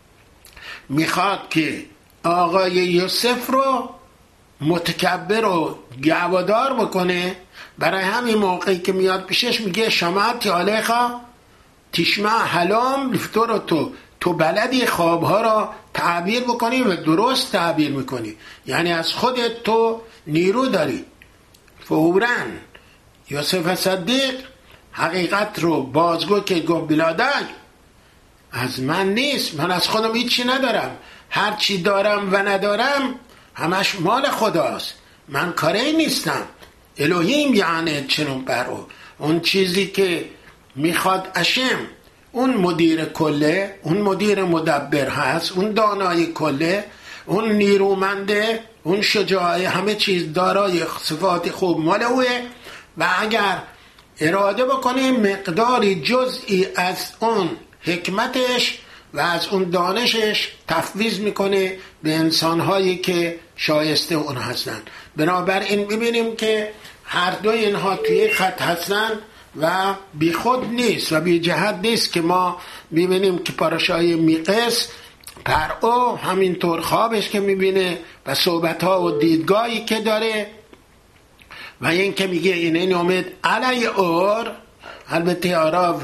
Speaker 1: میخواد که آقای یوسف رو متکبر و گوادار بکنه. برای همین موقعی که میاد پیشش میگه شمعت علیخا تشمع حلام لفتور و تو تو بلدی خوابها را تعبیر بکنی و درست تعبیر میکنی، یعنی از خودت تو نیرو داری. فوراً یوسف صدیق حقیقت رو بازگو که گفت بلادک از من نیست، من از خودم هیچی ندارم، هر چی دارم و ندارم همش مال خداست، من کاری نیستم. الوهیم یعنی چنون برو اون چیزی که میخواد اشم، اون مدیر کله، اون مدیر مدبر هست، اون دانای کله، اون نیرومنده، اون شجاعه، همه چیز دارای صفات خوب مال اوه و اگر اراده بکنه مقداری جزئی از اون حکمتش و از اون دانشش تفویض میکنه به انسانهایی که شایسته اون هستن. بنابراین ببینیم که هر دو اینها توی خط هستن و بی خود نیست و بی جهت نیست که ما ببینیم که پاراشای میقس پرعو همینطور خوابش که میبینه و صحبتها و دیدگاهی که داره و این که میگه این این امید علی اور البته آراو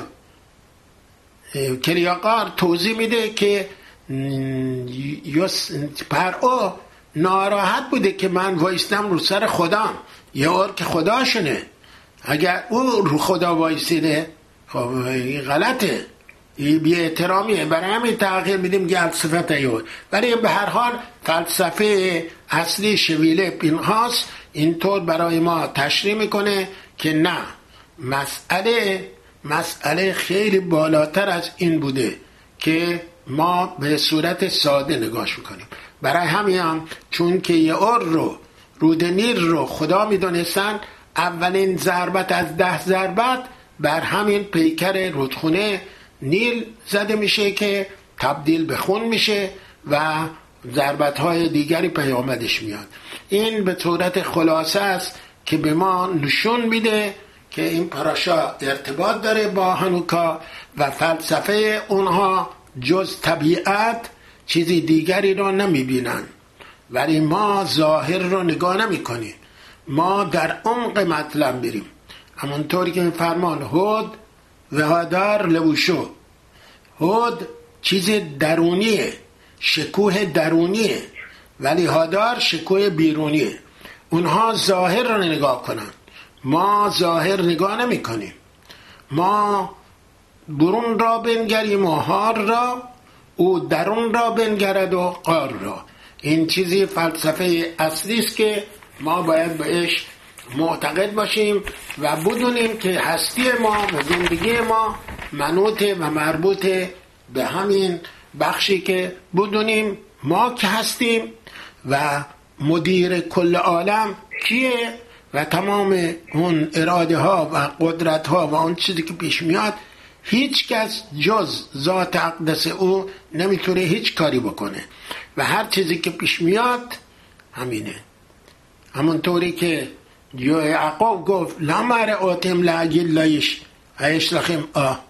Speaker 1: کریاقار توضیح میده که پرعو ناراحت بوده که من وایستم رو سر خدام، یه اور که خداشونه، اگر او رو خدا وایسیده خب این غلطه، این بی احترامیه، برای همین تغییر میدیم گل صفت ایور. برای به هر حال فلسفه اصلی شویله اینهاست، اینطور برای ما تشریح میکنه که نه، مسئله مسئله خیلی بالاتر از این بوده که ما به صورت ساده نگاش میکنیم. برای همین هم چون که یه اور رو رود نیل رو خدا میدونستن، اولین ضربت از ده ضربت بر همین پیکر رودخونه نیل زده میشه که تبدیل به خون میشه و ضربت های دیگری پیامدش میاد. این به صورت خلاصه است که به ما نشون میده که این پاراشا ارتباط داره با هانوکا و فلسفه اونها جز طبیعت چیزی دیگری رو نمیبینن، ولی ما ظاهر رو نگاه نمی کنیم، ما در عمق مطلب بریم. همونطوری که این فرمان هود و هادار لوشو، هود چیز درونیه، شکوه درونیه، ولی هادار شکوه بیرونیه. اونها ظاهر رو نگاه کنن، ما ظاهر نگاه نمی کنیم. ما برون را بنگریم و هار را، او درون را بنگرد و قار را. این چیزی فلسفه اصلی است که ما باید بهش معتقد باشیم و بدونیم که هستی ما و زندگی ما منوط و مربوط به همین بخشی که بدونیم ما که هستیم و مدیر کل عالم کیه و تمام اون اراده ها و قدرت ها و اون چیزی که پیش میاد هیچ کس جز ذات اقدس او نمیتونه هیچ کاری بکنه و هر چیزی که پیش میاد همینه. همونطوری که یعقوب گفت لامر آتم لعگل لایش ایش لخیم آه،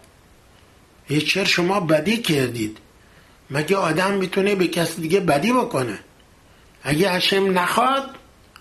Speaker 1: یه چرا شما بدی کردید؟ مگه آدم میتونه به کسی دیگه بدی بکنه؟ اگه هشم نخواد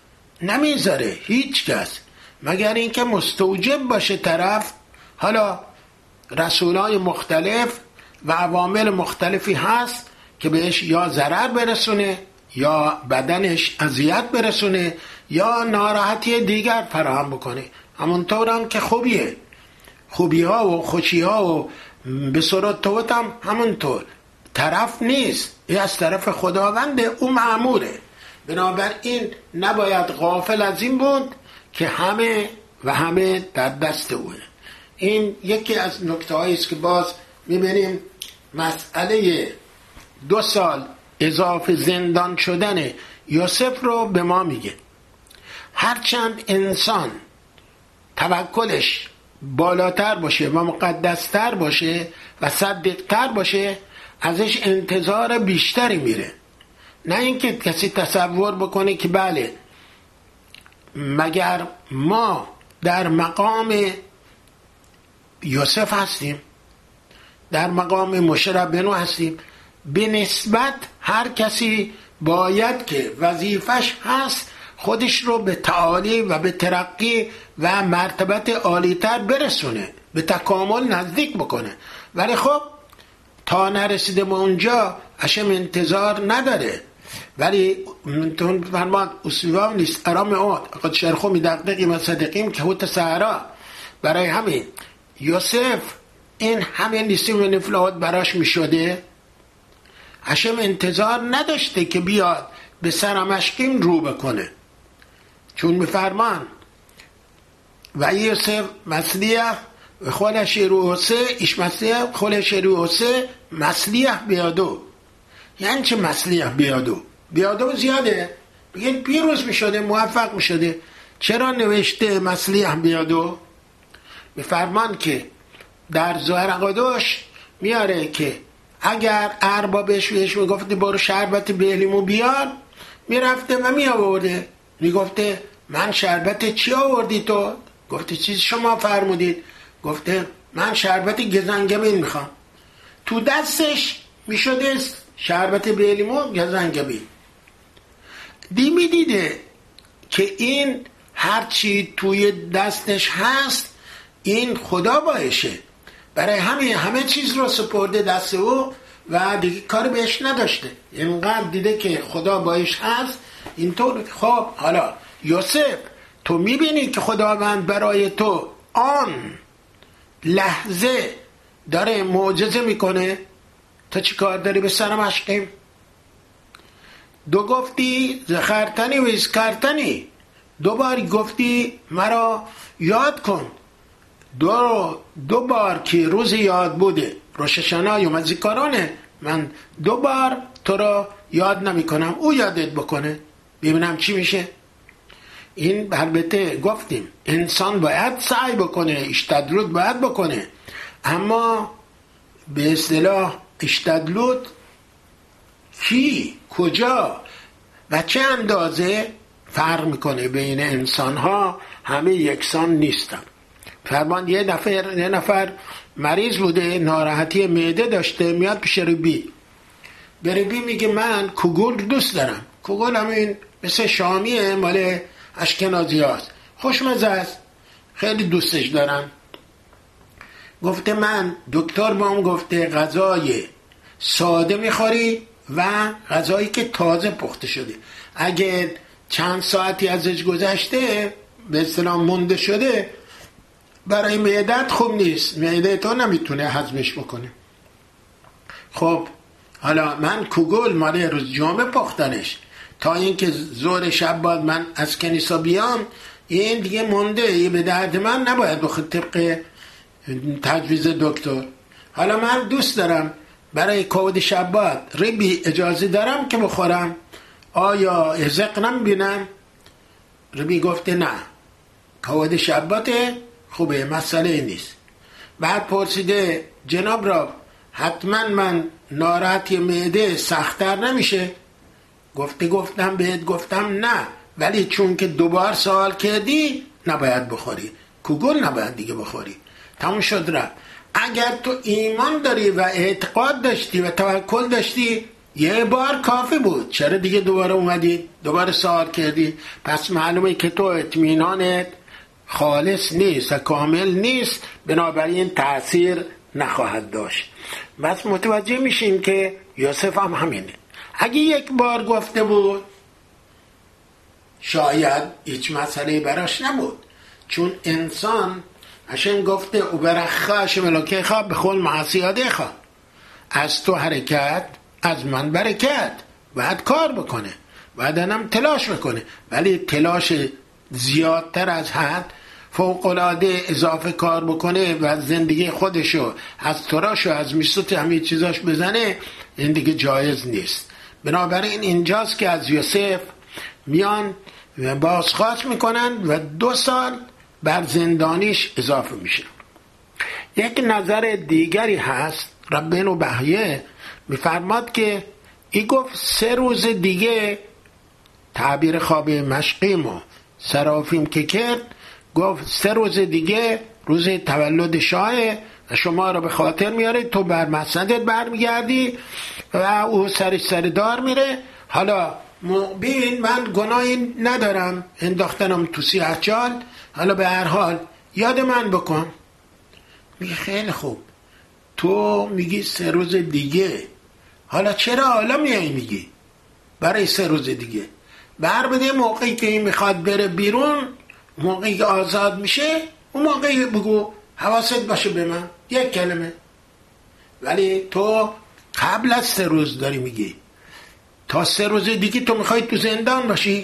Speaker 1: نمیذاره هیچ کس، مگر اینکه مستوجب باشه طرف. حالا رسولای مختلف و عوامل مختلفی هست که بهش یا ضرر برسونه یا بدنش اذیت برسونه یا ناراحتی دیگر فراهم بکنه. همونطور هم که خوبیه، خوبی ها و خوشی ها و بسرات توت هم همونطور، طرف نیست، این از طرف خداونده، او مأموره. بنابراین نباید غافل از این بود که همه و همه در دست اوه. این یکی از نکته هایی است که باز میبینیم مسئله دو سال اضافه زندان شدن یوسف رو به ما میگه. هرچند انسان توکلش بالاتر باشه و مقدستر باشه و صدیقتر باشه ازش انتظار بیشتری میره، نه اینکه کسی تصور بکنه که بله مگر ما در مقام یوسف هستیم، در مقام مشرب بنو هستیم. به نسبت هر کسی باید که وظیفش هست خودش رو به تعالی و به ترقی و مرتبت عالیتر برسونه، به تکامل نزدیک بکنه. ولی خب تا نرسیده به اونجا اشم انتظار نداره. ولی تون فرمان اصیوام نیست ارام اوت قد شرخو می دقیقی و صدقیم که هوت سهرا. برای همین یوسف این همین نیستی و نفلات براش می شده، اشم انتظار نداشته که بیاد به سرمشقیم رو بکنه، چون می فرمان و یوسف مسلیه خولش روحسه ایش مسلیه خولش روحسه مسلیه بیادو. یعنی چه مسلیه بیادو؟ بیادو زیاده، بگید پیروز می شده، موفق می شده. چرا نوشته مسلیه بیادو؟ می فرمان که در زهر قدوش میاره که اگر اربابش بهش میگفته برو شربت بیلیمو بیار، میرفته و می آورده، میگفته من شربت چی آوردی تو؟ گفته چیز شما فرمودید. گفته من شربت گزنگبین میخوام. تو دستش میشده شربت بیلیمو گزنگبین. دی میدیده که این هرچی توی دستش هست این خدا باشه، برای همین همه چیز رو سپرده دست او و دیگه کار بهش نداشته. اینقدر دیده که خدا باش هست اینطور. خب حالا یوسف تو میبینی که خداوند برای تو آن لحظه داره معجزه میکنه، تو چی کار داری به سرم عشقیم؟ دو گفتی زخرتنی و ازکرتنی، دو بار گفتی مرا یاد کن. دو, دو بار که روز یاد بوده روش هاشنا یا مزیکارانه، من دو بار تو را یاد نمی کنم، او یادت بکنه ببینم چی میشه. این البته گفتیم انسان باید سعی بکنه، اشتدلود باید بکنه، اما به اصطلاح اشتدلود کی کجا و چه اندازه فرق میکنه بین انسان ها، همه یکسان نیستن. فرمان یه نفر یه نفر مریض بوده، ناراحتی معده داشته، میاد پیش ربی، به ربی میگه من کوگل دوست دارم. کوگل همین مثل شامیه، مال اشکنازی هاست، خوشمزه است، خیلی دوستش دارم. گفته من دکتر بهم گفته غذای ساده میخوری و غذایی که تازه پخته شده، اگه چند ساعتی ازش گذشته به اصطلاح مونده شده برای معدت خوب نیست، معده تو نمیتونه هضمش بکنه. خب حالا من کوگل مال روز جمعه پختنش، تا اینکه ظهر شب بعد من از کنیسا بیام این دیگه مونده، یه به درد من نباید بخواد طبق تجویز دکتر. حالا من دوست دارم برای کود شب بعد ربی اجازه دارم که بخورم، آیا ازق نمیبینم؟ ربی گفته نه، کود شباته خوبه، مسئله نیست. بعد پرسیده جناب را حتما من ناراحتی معده سخت‌تر نمیشه؟ گفته گفتم بهت گفتم نه، ولی چون که دوبار سوال کردی نباید بخوری، کوگل نباید دیگه بخوری، تموم شد رفت. اگر تو ایمان داری و اعتقاد داشتی و توکل داشتی یه بار کافی بود، چرا دیگه دوباره اومدی دوباره سوال کردی؟ پس معلومه که تو اطمینانت خالص نیست و کامل نیست، بنابراین تأثیر نخواهد داشت. بس متوجه میشیم که یوسف هم همینه. اگه یک بار گفته بود شاید هیچ مسئله براش نبود، چون انسان هشم گفته او برخوا هشم الوکه خواه بخول معصیاده خواه، از تو حرکت از من برکت، باید کار بکنه، باید هم تلاش بکنه، ولی تلاش زیادتر از حد فوق‌العاده اضافه کار بکنه و زندگی خودشو از تراشو از میسوت همه چیزاش بزنه، این دیگه جایز نیست. بنابراین اینجاست که از یوسف میان و بازخواست میکنن و دو سال بر زندانیش اضافه میشه. یک نظر دیگری هست، ربنا بحیه میفرماد که ای گفت سه روز دیگه، تعبیر خواب مشقیم و سرافیم که کرد، گفت سه روز دیگه روز تولد شاه شما رو به خاطر میاره، تو بر مسندت برمیگردی و او سرش سردار میره. حالا ببین من گناهی ندارم انداختنم تو سیاه چال، حالا به هر حال یاد من بکن. میگه خیلی خوب، تو میگی سه روز دیگه، حالا چرا حالا میای میگی برای سه روز دیگه؟ بر بده موقعی که این میخواد بره بیرون، موقعی که آزاد میشه اون موقعی بگو، حواست باشه به من، یک کلمه. ولی تو قبل از سه روز داری میگی، تا سه روز دیگه تو میخوای تو زندان باشی،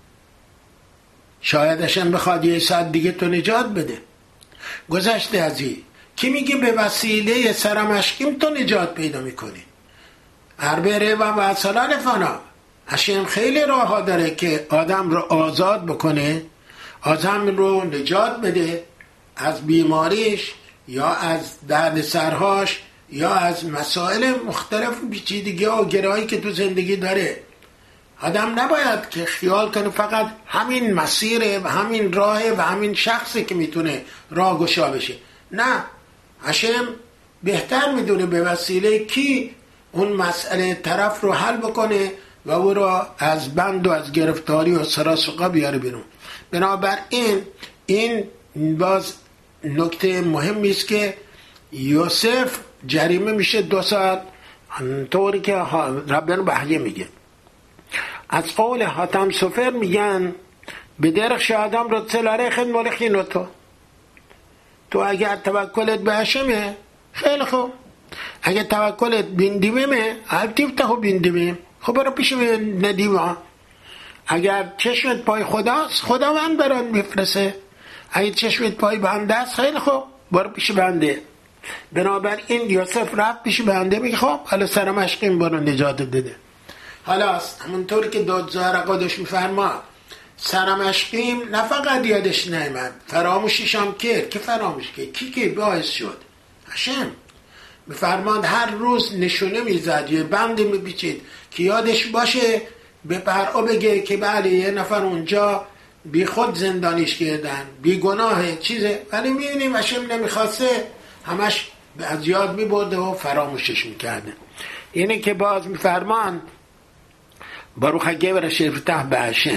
Speaker 1: شاید اشن بخواد یه ساعت دیگه تو نجات بده. گذشته از این کی میگه به وسیله سرمشکیم تو نجات پیدا میکنی؟ اربره و وصلان فنا، اشن خیلی راه ها داره که آدم رو آزاد بکنه، آدم رو نجات بده از بیماریش یا از درد سرهاش یا از مسائل مختلف پیچیدگی و گرایی که تو زندگی داره. آدم نباید که خیال کنه فقط همین مسیره و همین راهه و همین شخصی که میتونه راه گشا بشه. نه، هشم بهتر میدونه به وسیله کی اون مسئله طرف رو حل بکنه و او را از بند و از گرفتاری و سراسقا بیاره بیرون. بنابراین این باز نکته مهمی است که یوسف جریمه میشه دو سال، طوری که ربنا بحیه میگه. از قول حاتم سفر میگن به درخش آدم رو تلاره خد مالخی نوتو. تو اگر توکلت به هشمه خیلی خوب، اگر توکلت بیندیمه البتیب تهو بیندیمه خب برو پیش ندیمه. اگر چشمت پای خداست خداوند برات میفرسه، اگر چشمت پای بنده است خیلی خوب برو پیش بنده. بنابراین یوسف رفت پیش بنده، میگه خب حالا سرمشقیم برو نجات بده. حالا همونطور که دادزار قدش میفرما سرمشقیم نه فقط یادش نیامد، فراموشش هم کرد. که فراموش کرد؟ کی که باعث شد؟ هشم. میفرماند هر روز نشونه میزد، یه بند میپیچید که یادش باشه به پرعو بگه که بله یه نفر اونجا بی خود زندانیش کردن، بی گناه چیزه، ولی میبینیم هشم نمیخواسته، همش از یاد میبرده و فراموشش میکرده. اینه که باز میفرمان باروخ گبر شرفته به هشم.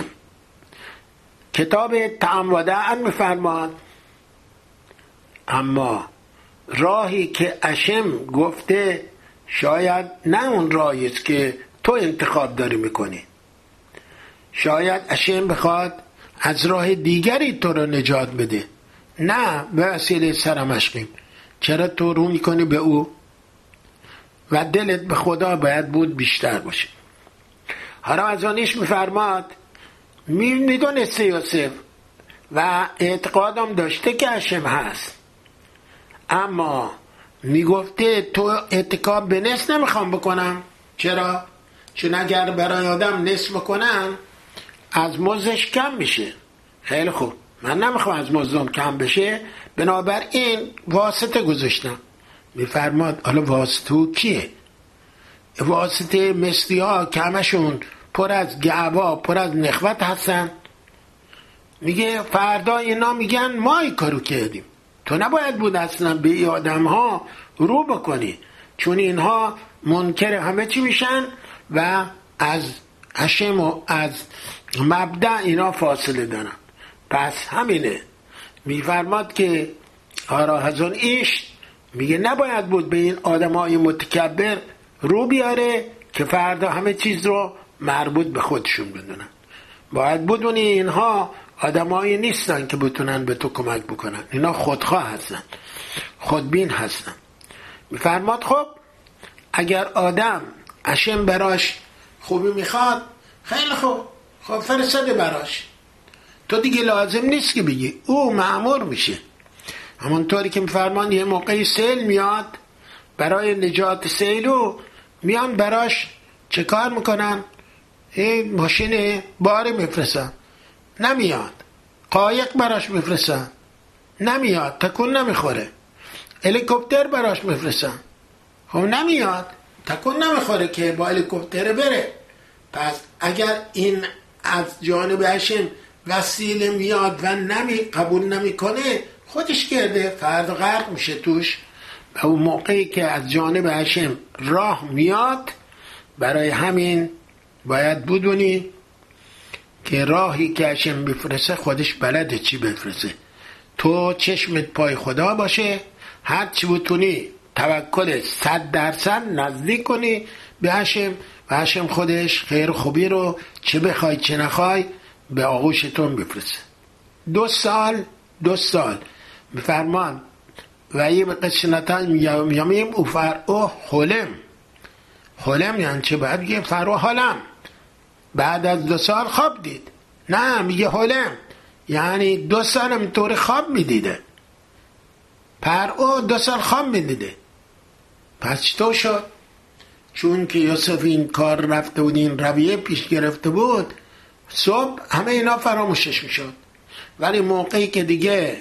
Speaker 1: کتاب تعمدان میفرمان اما راهی که هشم گفته شاید نه اون راهی است که تو انتخاب داری میکنی. شاید هشم بخواد از راه دیگری تو رو نجات بده، نه به وسیله سرمشقیم. چرا تو رو میکنی به او؟ و دلت به خدا باید بود بیشتر باشه. حالا از آنیش میفرماد میدونسته یوسف و اعتقادم داشته که هشم هست، اما میگفته تو اتکاب به نصف نمیخوام بکنم. چرا؟ چون اگر برای آدم نصف بکنم از مزدش کم میشه. خیلی خوب، من نمیخوام از مزدم کم بشه، بنابراین واسطه گذاشتم. میفرماد حالا واسطه کیه؟ واسطه مثلی ها که همشون پر از گعبا پر از نخوت هستن. میگه فردا اینا میگن ما این کارو کردیم، تو نباید بود اصلا به این آدم ها رو بکنی، چون اینها منکر همه چی میشن و از هشم و از مبدأ اینا فاصله دارن. پس همینه. میفرماد که آرا هزون ایش میگه نباید بود به این آدم های متکبر رو بیاره که فردا همه چیز رو مربوط به خودشون بدونن. باید بدونی اینها آدمایی نیستن که بتونن به تو کمک بکنن، اینا خودخواه هستن، خودبین هستن. میفرماد خب اگر آدم هشم براش خوبی میخواد خیلی خوب، خب فرستاده براش، تو دیگه لازم نیست که بگی، او مأمور میشه. همونطوری که میفرمان یه موقعی سیل میاد، برای نجات سیلو میان براش چه کار میکنن؟ این ماشین باری میفرستن، نمیاد. قایق براش میفرستن، نمیاد، تکون نمیخوره. هلیکوپتر براش میفرستن، خب نمیاد، تکون نمیخوره که با هلیکوپتر بره. پس اگر این از جانب هشم وسیله میاد و نمی قبول نمیکنه خودش کرده، فرد غرق میشه توش. و اون موقعی که از جانب هشم راه میاد، برای همین باید بدونی که راهی که هشم بفرسه خودش بلده چی بفرسه. تو چشمت پای خدا باشه، هر چی بتونی توکل صد درصد نزدیک کنی به هشم و هشم خودش خیر خوبی رو چه بخوای چه نخوای به آغوشتون بفرسه. دو سال دو سال بفرمان و یه به قسنتان میامیم او فرعو حلم. حلم یعنی چه؟ باید بگیم فرعو حلم، بعد از دو سال خواب دید. نه، میگه حلم یعنی دو سال همینطور خواب میدیده. فرعو دو سال خواب میدیده. پس چطور شد؟ چون که یوسف این کار رفته بود، این رویه پیش گرفته بود، صبح همه اینا فراموشش میشد. ولی موقعی که دیگه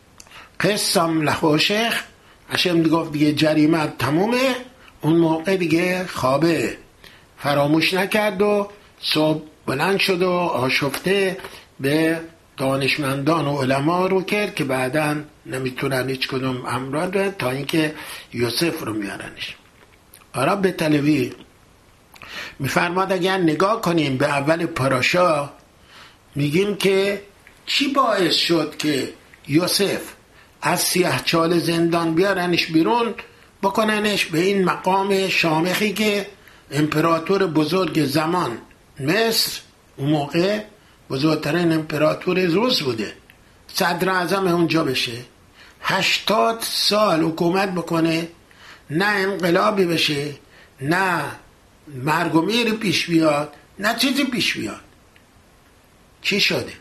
Speaker 1: قسم لخوشخ هشم گفت دیگه جریمه تمومه، اون موقع دیگه خوابه فراموش نکرد و صبح بلند شد و آشفته به دانشمندان و علما رو کرد که بعداً نمیتونن هیچ کدوم امرا دارن تا اینکه یوسف رو میارنش. آرا به تلوی میفرماد اگر نگاه کنیم به اول پاراشا، میگیم که چی باعث شد که یوسف از سیاه چال زندان بیارنش بیرون، بکننش به این مقام شامخی که امپراتور بزرگ زمان مصر اون موقع بزرگترین امپراتور روس بوده، صدر اعظم اونجا بشه، هشتاد سال حکومت بکنه، نه انقلابی بشه، نه مرگ و میر پیش بیاد، نه چیزی پیش بیاد. چی شده؟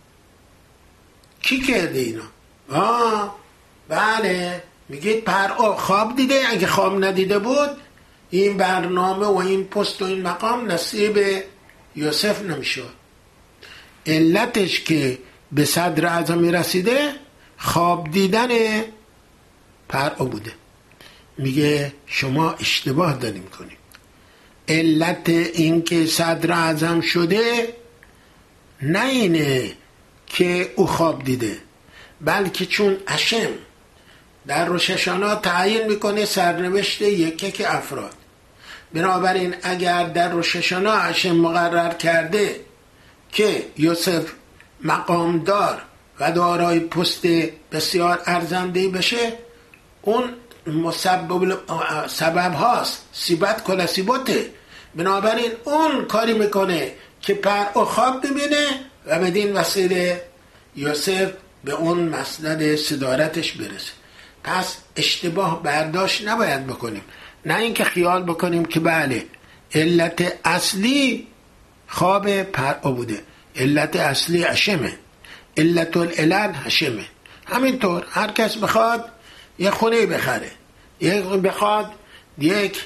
Speaker 1: کی کرده اینا؟ آه بله، میگید پرآ خواب دیده. اگه خواب ندیده بود این برنامه و این پست و این مقام نصیب یوسف نمیشد. علتش که به صدر اعظم میرسیده خواب دیدن پرآ بوده. میگه شما اشتباه داریم کنیم. علت این که صدر اعظم شده نه اینه که او خواب دیده، بلکه چون اشم در روش هاشانا تعیین میکنه سرنوشت یک یک افراد. بنابراین اگر در روش هاشانا اشم مقرر کرده که یوسف مقامدار و دارای پست بسیار ارزنده بشه، اون مسبب سبب هاست، سیبت کلا سیبته. بنابراین اون کاری میکنه که پرآ خواب ببینه و بدین وسیله یوسف به اون مسند صدارتش برسه. پس اشتباه برداشت نباید بکنیم، نه اینکه خیال بکنیم که بله علت اصلی خواب پرآ بوده، علت اصلی اشمه، علت العلل اشمه. همینطور هر کس بخواد یک خونه بخره، یک بخواد یک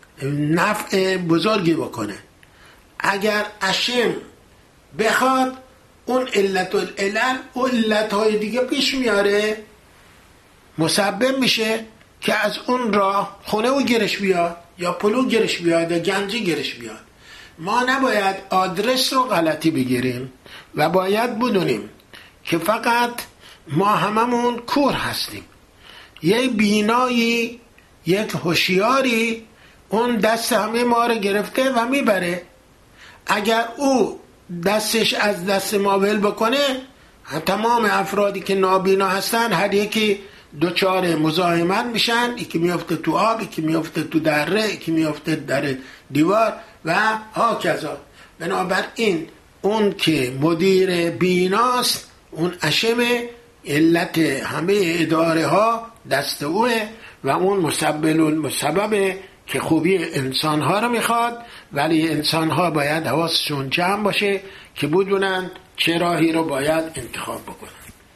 Speaker 1: نفع بزرگی بکنه، اگر اشم بخواد اون علت العلل و علت های دیگه پیش میاره، مسبب میشه که از اون راه خونه و گرش بیاد یا پلو گرش بیاد یا گنجی گرش بیاد. ما نباید آدرس رو غلطی بگیریم و باید بدونیم که فقط ما هممون کور هستیم. یه بینایی، یک هوشیاری اون دست همه ما رو گرفته و میبره. اگر او دستش از دست ما ول بکنه، تمام افرادی که نابینا هستن هر یکی دوچار مزاحمت میشن، یکی میفته تو آب، یکی میفته تو دره، یکی میفته در دیوار و ها کذا. بنابراین اون که مدیر بیناست اون اشمه، علت همه اداره ها دست اوه و اون مسبب المسببه که خوبی انسان ها رو میخواد، ولی انسان ها باید حواسشون جمع باشه که بدونن چه راهی رو باید انتخاب بکنن.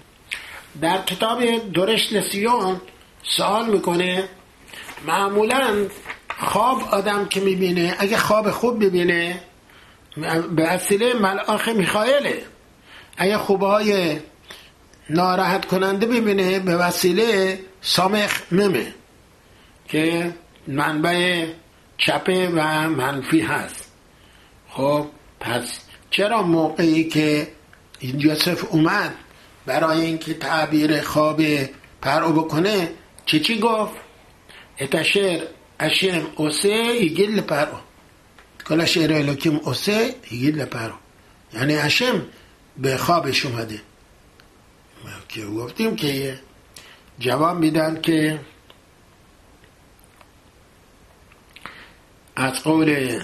Speaker 1: در کتاب درشت لسیون سوال میکنه معمولا خواب آدم که میبینه اگه خواب خوب ببینه به وسیله ملاخ میخائیله، اگه خوبهای ناراحت کننده ببینه به وسیله سامخ ممه که منبع چپه و منفی هست. خب پس چرا موقعی که یوسف اومد برای اینکه تعبیر خواب پرآ بکنه چی چی گفت؟ اتشر اشم اوسه یگیل پرآ، کلا شعر الهیم اوسه یگیل پرآ، یعنی اشم به خوابش اومده. که گفتیم که جواب میدن که از قول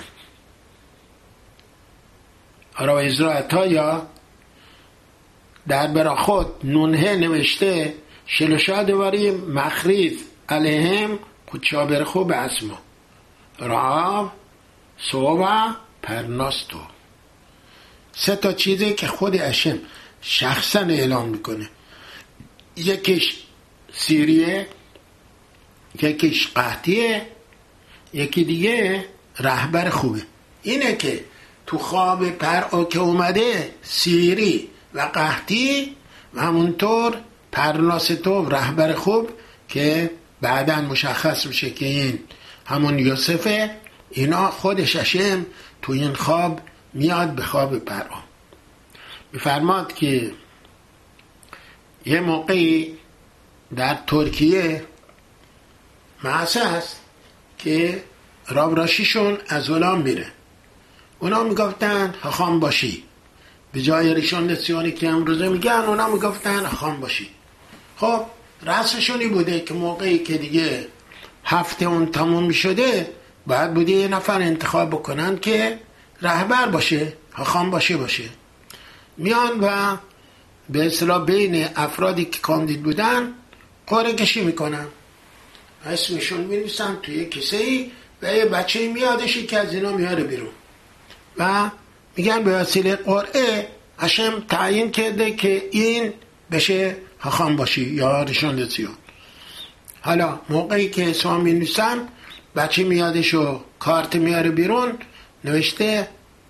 Speaker 1: آرایزرا یا در برا خود نونه نوشته شلوشا دواریم مخریز علیهم خودشا برخو به اسما رعاب صوبه پرناستو. سه تا چیزی که خود اشم شخصا اعلام میکنه، یکیش سیریه، یکیش قحطیه، یکی دیگه رهبر خوبه. اینه که تو خواب پرآ که اومده سیری و قحطی و همونطور پرناستو رهبر خوب که بعداً مشخص میشه که این همون یوسفه. اینا خودش اشم تو این خواب میاد به خواب پرآ. میفرماد که یه موقعی در ترکیه معصه هست که رابراشیشون از غلام میره، اونا میگفتن خام باشی، به جای ریشان نسیانی که امروزه میگن اونا میگفتن خام باشی. خب رأسشونی بوده که موقعی که دیگه هفته اون تموم می شده باید بوده یه نفر انتخاب بکنن که رهبر باشه، خان باشه باشه میان و به اصطلاح بین افرادی که کاندید بودن قرعه کشی میکنن، اسمشون می‌نویسن توی کیسه‌ای و یه بچه میادش که از اینا میاره بیرون و میگن به وسیله قرعه هشم تعیین کرده که این بشه خان باشی یا رشاندسیون. حالا موقعی که اسم می‌نویسن بچه میادش و کارت میاره بیرون، نوشته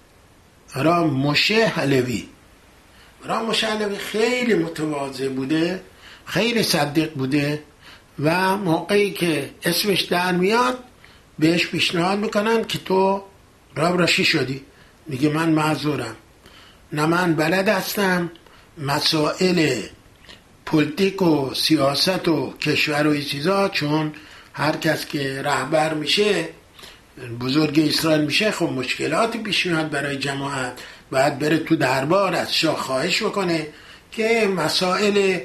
Speaker 1: را موشه حلوی. را موشه حلوی خیلی متواضع بوده، خیلی صدیق بوده و موقعی که اسمش در میاد بهش پیشنهاد میکنن که تو راب راشی شدی. میگه من معذورم، نه من بلد هستم مسائل پلیتیک و سیاست و کشور و این چیزا، چون هر کس که رهبر میشه بزرگ اسرائیل میشه خب مشکلاتی پیش میاد برای جماعت، باید بره تو دربار از شاه خواهش بکنه که مسائل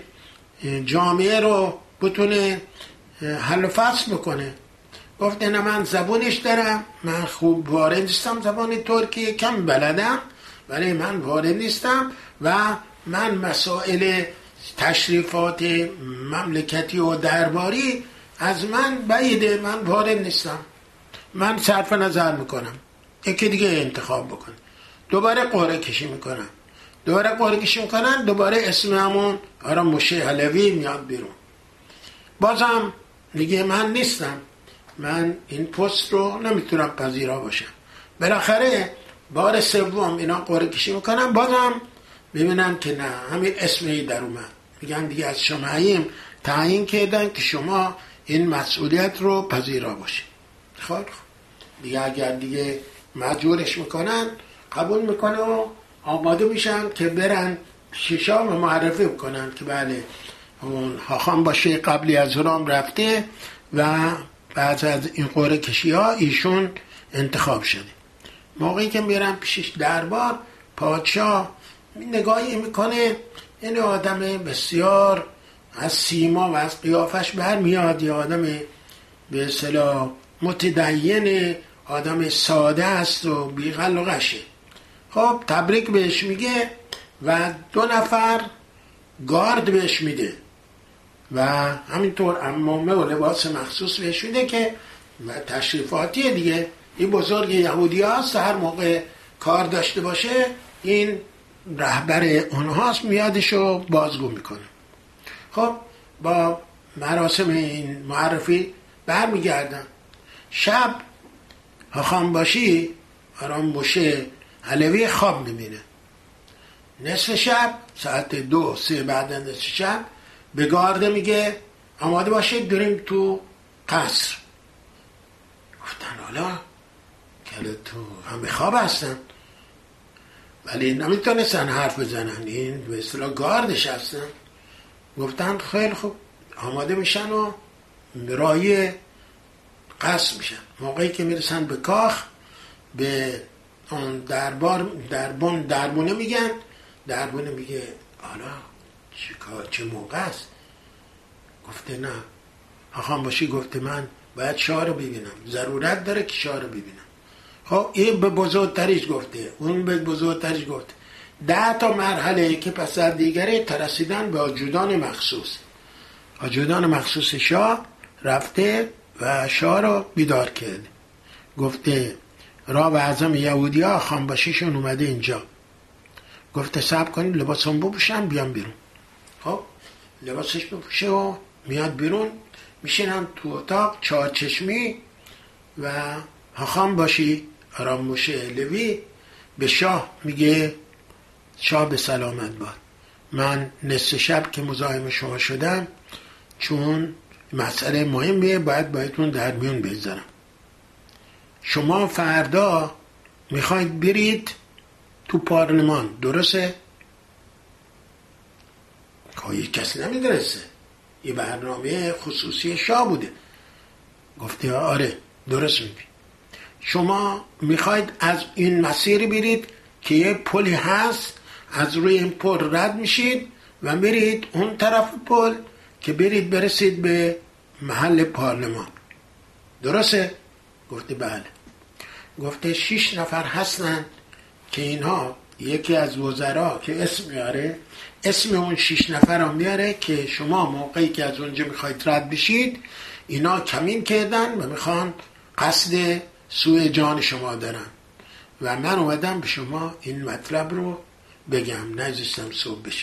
Speaker 1: جامعه رو بتونه حل و فصل بکنه. گفته نه من زبونش دارم، من خوب وارد نیستم زبان ترکی، کم بلدم ولی من وارد نیستم و من مسائل تشریفات مملکتی و درباری از من بعیده، من وارد نیستم، من صرف نظر میکنم، یکی دیگه انتخاب بکن. دوباره قرعه کشی میکنن، دوباره قرعه کشی میکنن، دوباره اسم همون آرام موشه حلوی میاد بیرون. بازم میگه من نیستم، من این پست رو نمیتونم پذیرا باشم. بالاخره بار سوم اینا قرعه کشی میکنن، بازم ببینن که نه، همین اسمی در اومد. میگن دیگه از شماعیم تعیین کردن که شما این مسئولیت رو پذیرا باشید. خب دیگه اگر دیگه مجبورش میکنن قبول میکنه و آماده میشن که برن شیشا و معرفی بکنن که بله اون خان باشه قبلی از رام رفته و بعد از این قرعه کشی ها ایشون انتخاب شده. موقعی که میرن پیشش دربار، پادشاه نگاهی میکنه این آدم بسیار از سیما و از قیافش برمیاد، یه آدم به اصطلاح متدین، آدم ساده است و بیغل و غشه. خب تبریک بهش میگه و دو نفر گارد بهش میده و همینطور عمامه و لباس مخصوص بهش میده که تشریفاتیه دیگه، این بزرگ یهودی هست، هر موقع کار داشته باشه این رهبر اونهاست، میادشو بازگو میکنه. خب با مراسم این معرفی برمیگردن. شب خان باشی آرام موشه حلوی خواب میبینه. نصف شب ساعت دو سه بعد نصف شب به گارده میگه آماده باشید داریم تو قصر. گفتن حالا که تو هم به خواب هستن ولی نمیتونستن حرف بزنن، این به اصطلاح گاردش هستن. گفتن خیلی خوب، آماده میشن و راهی قصر میشن. موقعی که میرسن به کاخ به اون دربار دربون دربونه میگن، دربونه میگه حالا چه کار چه موقع است؟ گفته نه خان باشی گفته من باید شاه رو ببینم، ضرورت داره که شاه رو ببینم. خب این به بزرگتریش گفته، اون به بزرگتریش گفته. ده تا مرحله که پس از دیگری ترسیدن به آجودان مخصوص. آجودان مخصوص شاه رفته و شاه رو بیدار کرده. گفته راو اعظم یهودی ها خان باشیشون اومده اینجا. گفته صبر کنید لباسم بپوشم بیام بیرون. خب لباسش بپوشه و میاد بیرون، میشینن تو اتاق چهار چشمی و خان باشی آرام موشه لوی به شاه میگه شاه به سلامت باد، من نصف شب که مزاحم شما شدم چون مسئله مهمیه باید بایدتون در میون بذارم. شما فردا میخواید برید تو پارلمان، درسته؟ که کسی نمیدرسه، یه برنامه خصوصی شاه بوده. گفته آره درست میگی، شما میخواید از این مسیر برید که یه پلی هست، از روی این پل رد میشید و میرید اون طرف پل که برید برسید به محل پارلمان. درسته؟ گفته بله. گفته شش نفر هستن که اینها یکی از وزرا که اسم میاره، اسم اون شش نفر هم میاره که شما موقعی که از اونجا میخواید رد بشید اینا کمین کردن و میخوان قصد سوء جان شما دارن و من اومدم به شما این مطلب رو بگم، نذاشتم صبح بشه.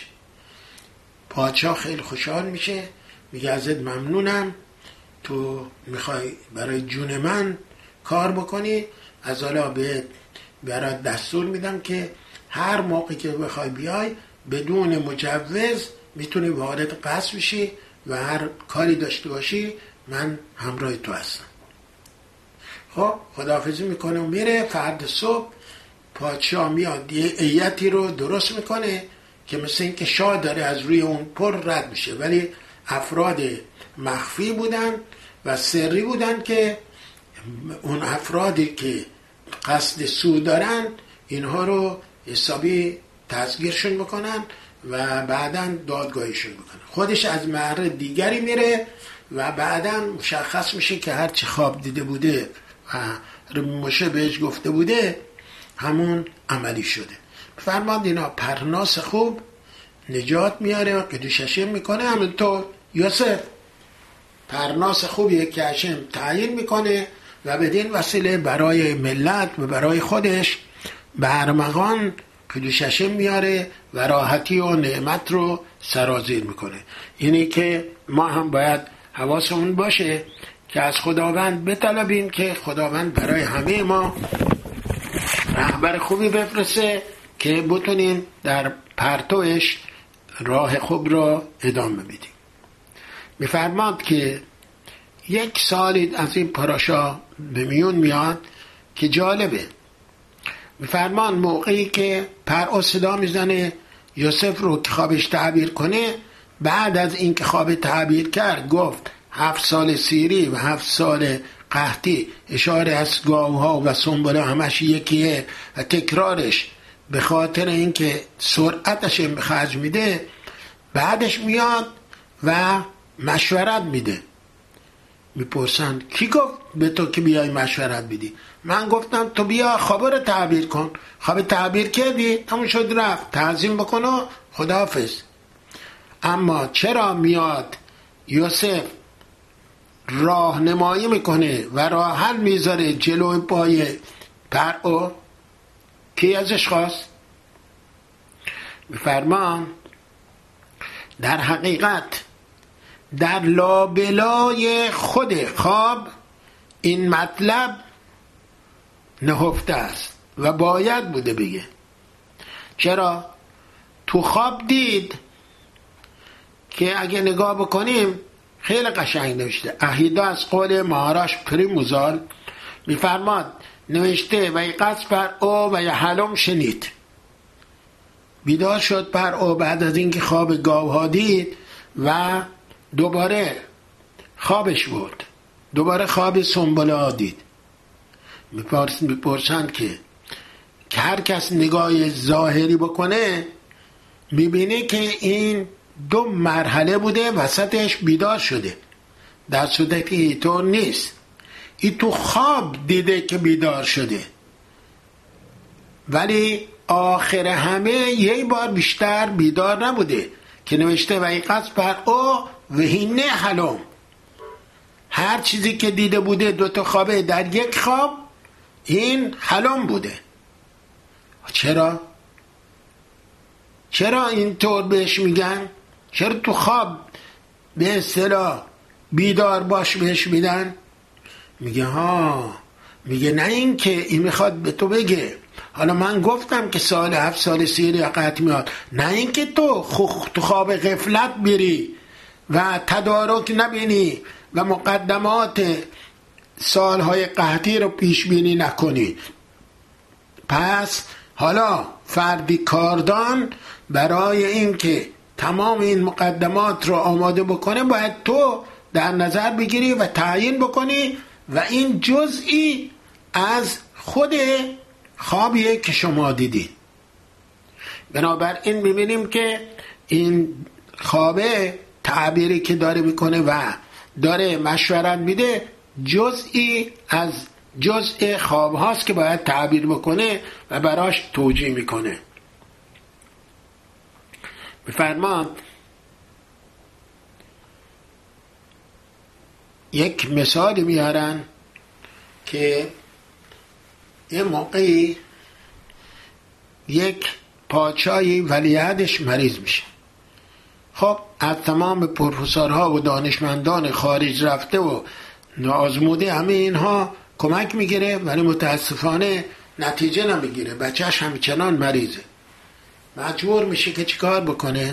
Speaker 1: پادشاه خیلی خوشحال میشه، میگه ازت ممنونم، تو میخوای برای جون من کار بکنی، از حالا به برات دستور میدم که هر موقعی که بخوای بیای بدون مجوز میتونی وارد قصر بشی و هر کاری داشته باشی من همراه تو هستم. خب خداحافظی میکنه و میره. فردا صبح پادشاه میاد یه هیئتی رو درست میکنه که مثل این که شاه داره از روی اون پر رد میشه، ولی افراد مخفی بودن و سری بودن که اون افرادی که قصد سود دارن اینها رو حسابی تسخیرشون بکنن و بعداً دادگاهیشون بکنن. خودش از محل دیگری میره و بعداً مشخص میشه که هر چی خواب دیده بوده و مشه بهش گفته بوده همون عملی شده. فرماند اینا پرناس خوب نجات میاره و قدوششم میکنه. همونطور یوسف پرناس خوبیه که هشم تعیین میکنه و بدین وسیله برای ملت و برای خودش به ارمغان قدوششم میاره و راحتی و نعمت رو سرازیر میکنه. اینی که ما هم باید حواسمون باشه که از خداوند بطلبیم که خداوند برای همه ما رهبر خوبی بفرسته که بتونیم در پرتوش راه خوب را ادامه بدیم. میفرماد که یک سالی از این پاراشا به میون میاد که جالبه. میفرمان موقعی که پرعو صدا میزنه یوسف رو که خوابش تعبیر کنه، بعد از این که خواب تعبیر کرد گفت هفت سال سیری و هفت سال قحطی، اشاره از گاوها و سنبله همش یکیه و تکرارش به خاطر اینکه سرعتش به خرج میده. بعدش میاد و مشورت میده. میپرسن کی گفت به تو که بیای مشورت بدی؟ من گفتم تو بیا خواب رو تعبیر کن. خواب تعبیر کردی همون شد رفت، تعظیم بکن و خداحافظ. اما چرا میاد یوسف راهنمایی میکنه و راه حل میذاره جلوی پای پرعو؟ کی ازش خواست؟ میفرمان در حقیقت در لابلای خود خواب این مطلب نهفته است و باید بوده بگه. چرا؟ تو خواب دید که اگه نگاه بکنیم خیلی قشنگ نوشته. اهیدا از قول مهاراش پریموزال میفرماد نوشته و ایقص پر او و یحلم شنید. بیدار شد پر او بعد از اینکه خواب گاوها دید و دوباره خوابش بود، دوباره خواب سنبله دید. میپرسند که که هر کس نگاه ظاهری بکنه میبینه که این دو مرحله بوده، وسطش بیدار شده، در صورتی که اینطور نیست. این تو خواب دیده که بیدار شده، ولی آخر همه یه بار بیشتر بیدار نبوده که نوشته و ایقص پر او و هینه حلم. هر چیزی که دیده بوده دو تا خوابه در یک خواب این حلم بوده. چرا؟ چرا اینطور بهش میگن؟ چرا تو خواب به اصطلاح بیدار باش بهش میدن؟ میگه ها، میگه نه این که این میخواد به تو بگه حالا من گفتم که سال هفت سال سیری قطع میاد، نه این که تو تو خواب غفلت بری و تدارک نبینی و مقدمات سالهای قحطی رو پیش بینی نکنی. پس حالا فردی کاردان برای این که تمام این مقدمات رو آماده بکنه باید تو در نظر بگیری و تعیین بکنی و این جزئی از خود خوابیه که شما دیدید. بنابراین میبینیم که این خوابه تعبیری که داره میکنه و داره مشورت میده جزئی از جزء خواب هاست که باید تعبیر بکنه و براش توجیه میکنه. بفرمان یک مثال میارن که یه موقعی یک پادشاهی ولیعهدش مریض میشه. خب از تمام پروفسورها و دانشمندان خارج رفته و آزموده همه اینها کمک میگیره ولی متاسفانه نتیجه نمیگیره، بچهش همچنان مریضه. مجبور میشه که چیکار بکنه؟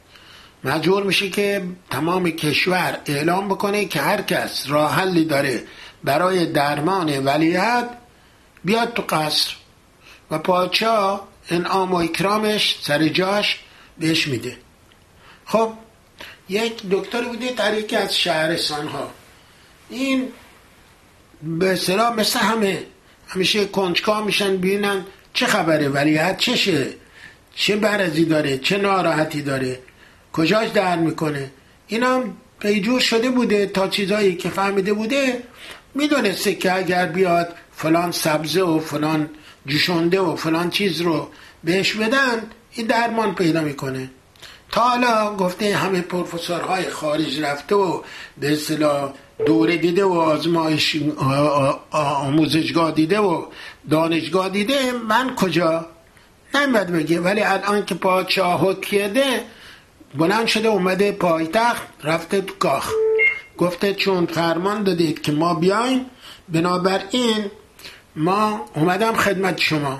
Speaker 1: مجبور میشه که تمام کشور اعلام بکنه که هر کس راه حلی داره برای درمان ولیعهد بیاد تو قصر و پادشاه انعام و اکرامش سر جاش بهش میده. خب یک دکتر بوده در یکی از شهرستان ها، این به اصطلاح مثل همه همیشه کنجکاو میشن ببینن چه خبره، ولیعهد چشه، چه برزی داره، چه ناراحتی داره، کجاش درد میکنه. اینا پیجور شده بوده تا چیزایی که فهمیده بوده میدونسته که اگر بیاد فلان سبزه و فلان جوشنده و فلان چیز رو بهش بدن این درمان پیدا میکنه. تا حالا گفته همه پروفسورهای خارج رفته و به اصطلاح دوره دیده و آزمایش آموزشگاه دیده و دانشگاه دیده، من کجا نمیاد بگه. ولی الان که پادشاه حکم کرده بلند شده اومده پایتخت رفته تو کاخ، گفته چون فرمان دادید که ما بیایم بنابراین ما اومدم خدمت شما،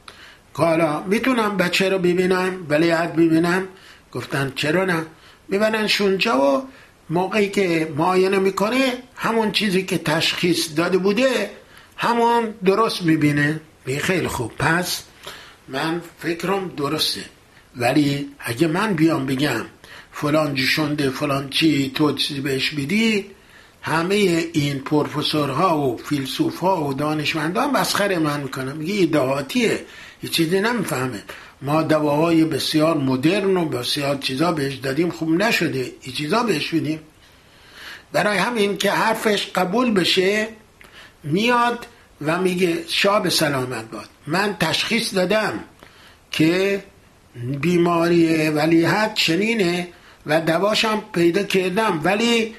Speaker 1: حالا میتونم بچه رو ببینم ولیعهد ببینم؟ گفتن چرا نه، میبرنش اونجا و موقعی که معاینه میکنه همون چیزی که تشخیص داده بوده همون درست میبینه. می خیلی خوب، پس من فکرم درسته، ولی اگه من بیام بگم فلان جوشنده فلان چی تو چیزی بهش بدی، همه این پروفسورها و فیلسوفها و دانشمندان مسخره من میکنن، میگه این دهاتیه هیچ چیزی نمیفهمه، ما دواهای بسیار مدرن و بسیار چیزا بهش دادیم خوب نشده، این چیزا بهش بدیم. برای همین که حرفش قبول بشه میاد و میگه شاه به سلامت باد، من تشخیص دادم که بیماری ولیعهد چنینه و دواشم پیدا کردم، ولی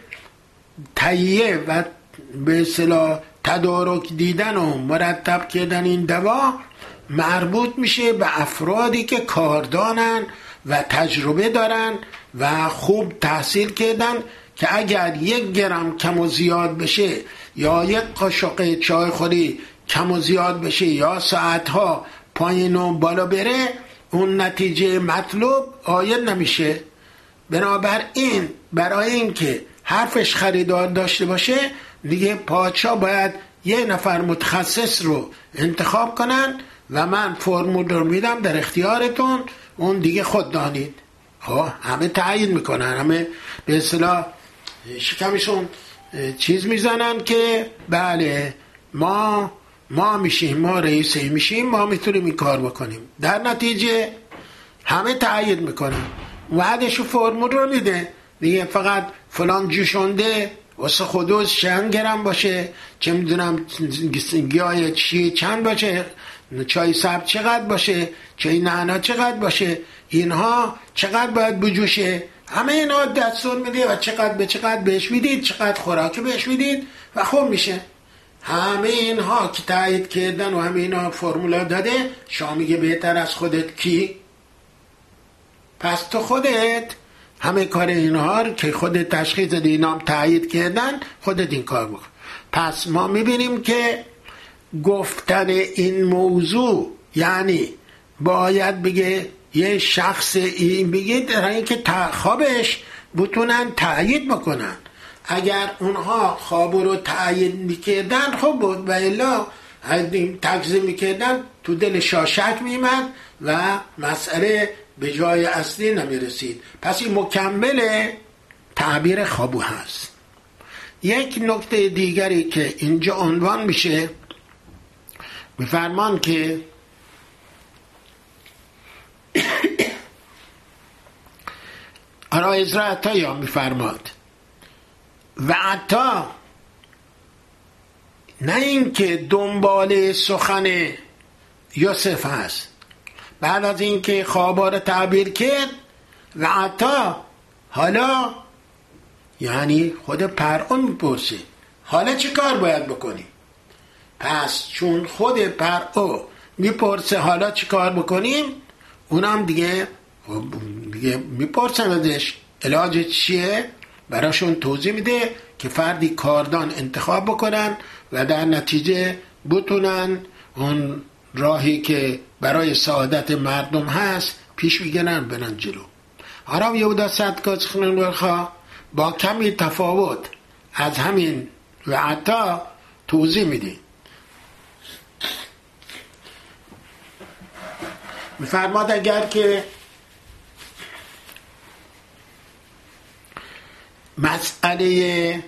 Speaker 1: تهیه و به اصطلاح تدارک دیدن و مرتب کردن این دوا مربوط میشه به افرادی که کاردانن و تجربه دارن و خوب تحصیل کردن که اگر یک گرم کم و زیاد بشه یا یک قاشق چای خوری کم و زیاد بشه یا ساعتها پایین و بالا بره اون نتیجه مطلوب عاید نمیشه. بنابراین برای اینکه حرفش خریدار داشته باشه دیگه پادشاه باید یه نفر متخصص رو انتخاب کنن و من فرمول رو میدم در اختیارتون، اون دیگه خود دانید. ها همه تایید میکنن، همه به اصطلاح شکمشون چیز میزنن که بله ما ما میشیم، ما رئیسی میشیم، ما میتونیم این کار بکنیم. در نتیجه همه تایید میکنن، وعدشو فرمول رو میده دیگه، فقط فلان جوشنده واسه خودوز چند گرم باشه، چه میدونم گیاه چی چند باشه، چای سبز چقدر باشه، چای نعنا چقدر باشه، اینها چقدر باید بجوشه، همه اینا دستور میده و چقدر به چقدر بهش میدید، چقدر خوراکی بهش میدید و خوب میشه. همه اینها که تایید کردن و همه اینا فرمولا داده، شما میگه بهتر از خودت کی؟ پس تو خودت همه کار اینها رو که خودت تشخیص دادی اینا هم تایید کردن، خودت این کار بکن. پس ما میبینیم که گفتن این موضوع یعنی باید بگه یه شخص این بگه در اینکه خوابش بتونن تایید بکنن. اگر اونها خواب رو تایید میکردن خب بود و الا تکذیب میکردن تو دل شاشک میمد و مسئله به جای اصلی نمیرسید. پس این مکمل تعبیر خوابو هست. یک نکته دیگری که اینجا عنوان میشه بفرمان که آرای را عطا یا میفرماد و عطا نه اینکه دنبال سخن یوسف هست، بعد از اینکه خوابا رو تعبیر کرد و عطا حالا یعنی خود فرعون میپرسه حالا چی کار باید بکنی؟ پس چون خود فرعون میپرسه حالا چی کار بکنیم، اونم دیگه دیگه میپرسن ازش علاج چیه، براشون توضیح میده که فردی کاردان انتخاب بکنن و در نتیجه بتونن اون راهی که برای سعادت مردم هست پیش بگیرن برن جلو. حرام یهودا صدقات خونن با کمی تفاوت از همین و عطا توضیح میده. میفرماد اگر که مسئله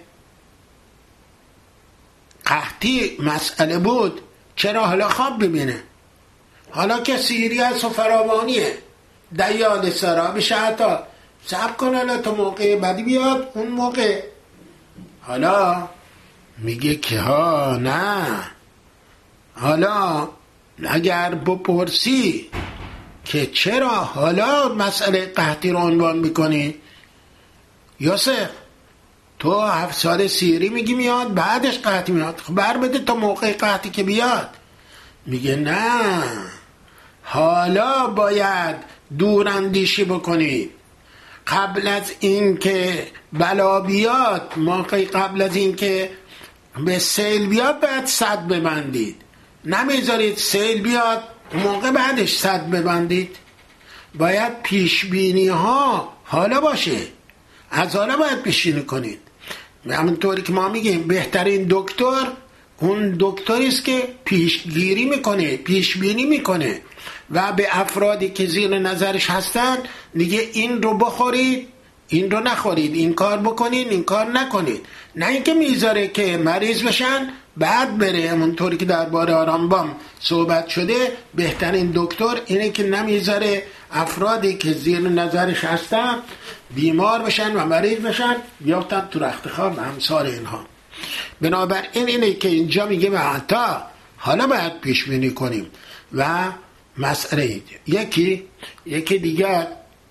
Speaker 1: قحطی مسئله بود چرا حالا خواب ببینه؟ حالا که سیری هست و فراوانیه دیال سرا بشه عطا صبر کن حالا تا موقع بعدی بیاد اون موقع. حالا میگه که ها نه، حالا اگر بپرسی که چرا حالا مسئله قحطی رو عنوان میکنی یوسف، تو هفت سال سیری میگی میاد بعدش قحطی میاد، خب بر بده تا موقع قحطی که بیاد. میگه نه، حالا باید دوراندیشی بکنی قبل از این که بلا بیاد، موقع قبل از این که به سیل بیاد باید سد ببندید، نمیذارید سیل بیاد موقع بعدش سد ببندید. باید پیشبینی ها حالا باشه، از حالا باید پیشبینی کنید. همونطوری که ما میگیم بهترین دکتر اون دکتری است که پیشگیری میکنه، پیشبینی میکنه و به افرادی که زیر نظرش هستن میگه این رو بخورید این رو نخورید، این کار بکنید این کار نکنید، نه اینکه میذاره که مریض بشن بعد بره. همونطوری که درباره آرامبام صحبت شده بهترین دکتر اینه که نمیذاره افرادی که زیر نظرش هستن بیمار بشن و مریض بشن بیافتن تو رخت خواب و همسال اینها. بنابراین اینه که اینجا میگه به عطا حالا باید پیش بینی کنیم و مسئله یکی یکی دیگر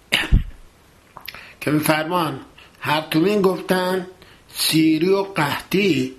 Speaker 1: که میفرمان هر تومین گفتن سیری و قحطی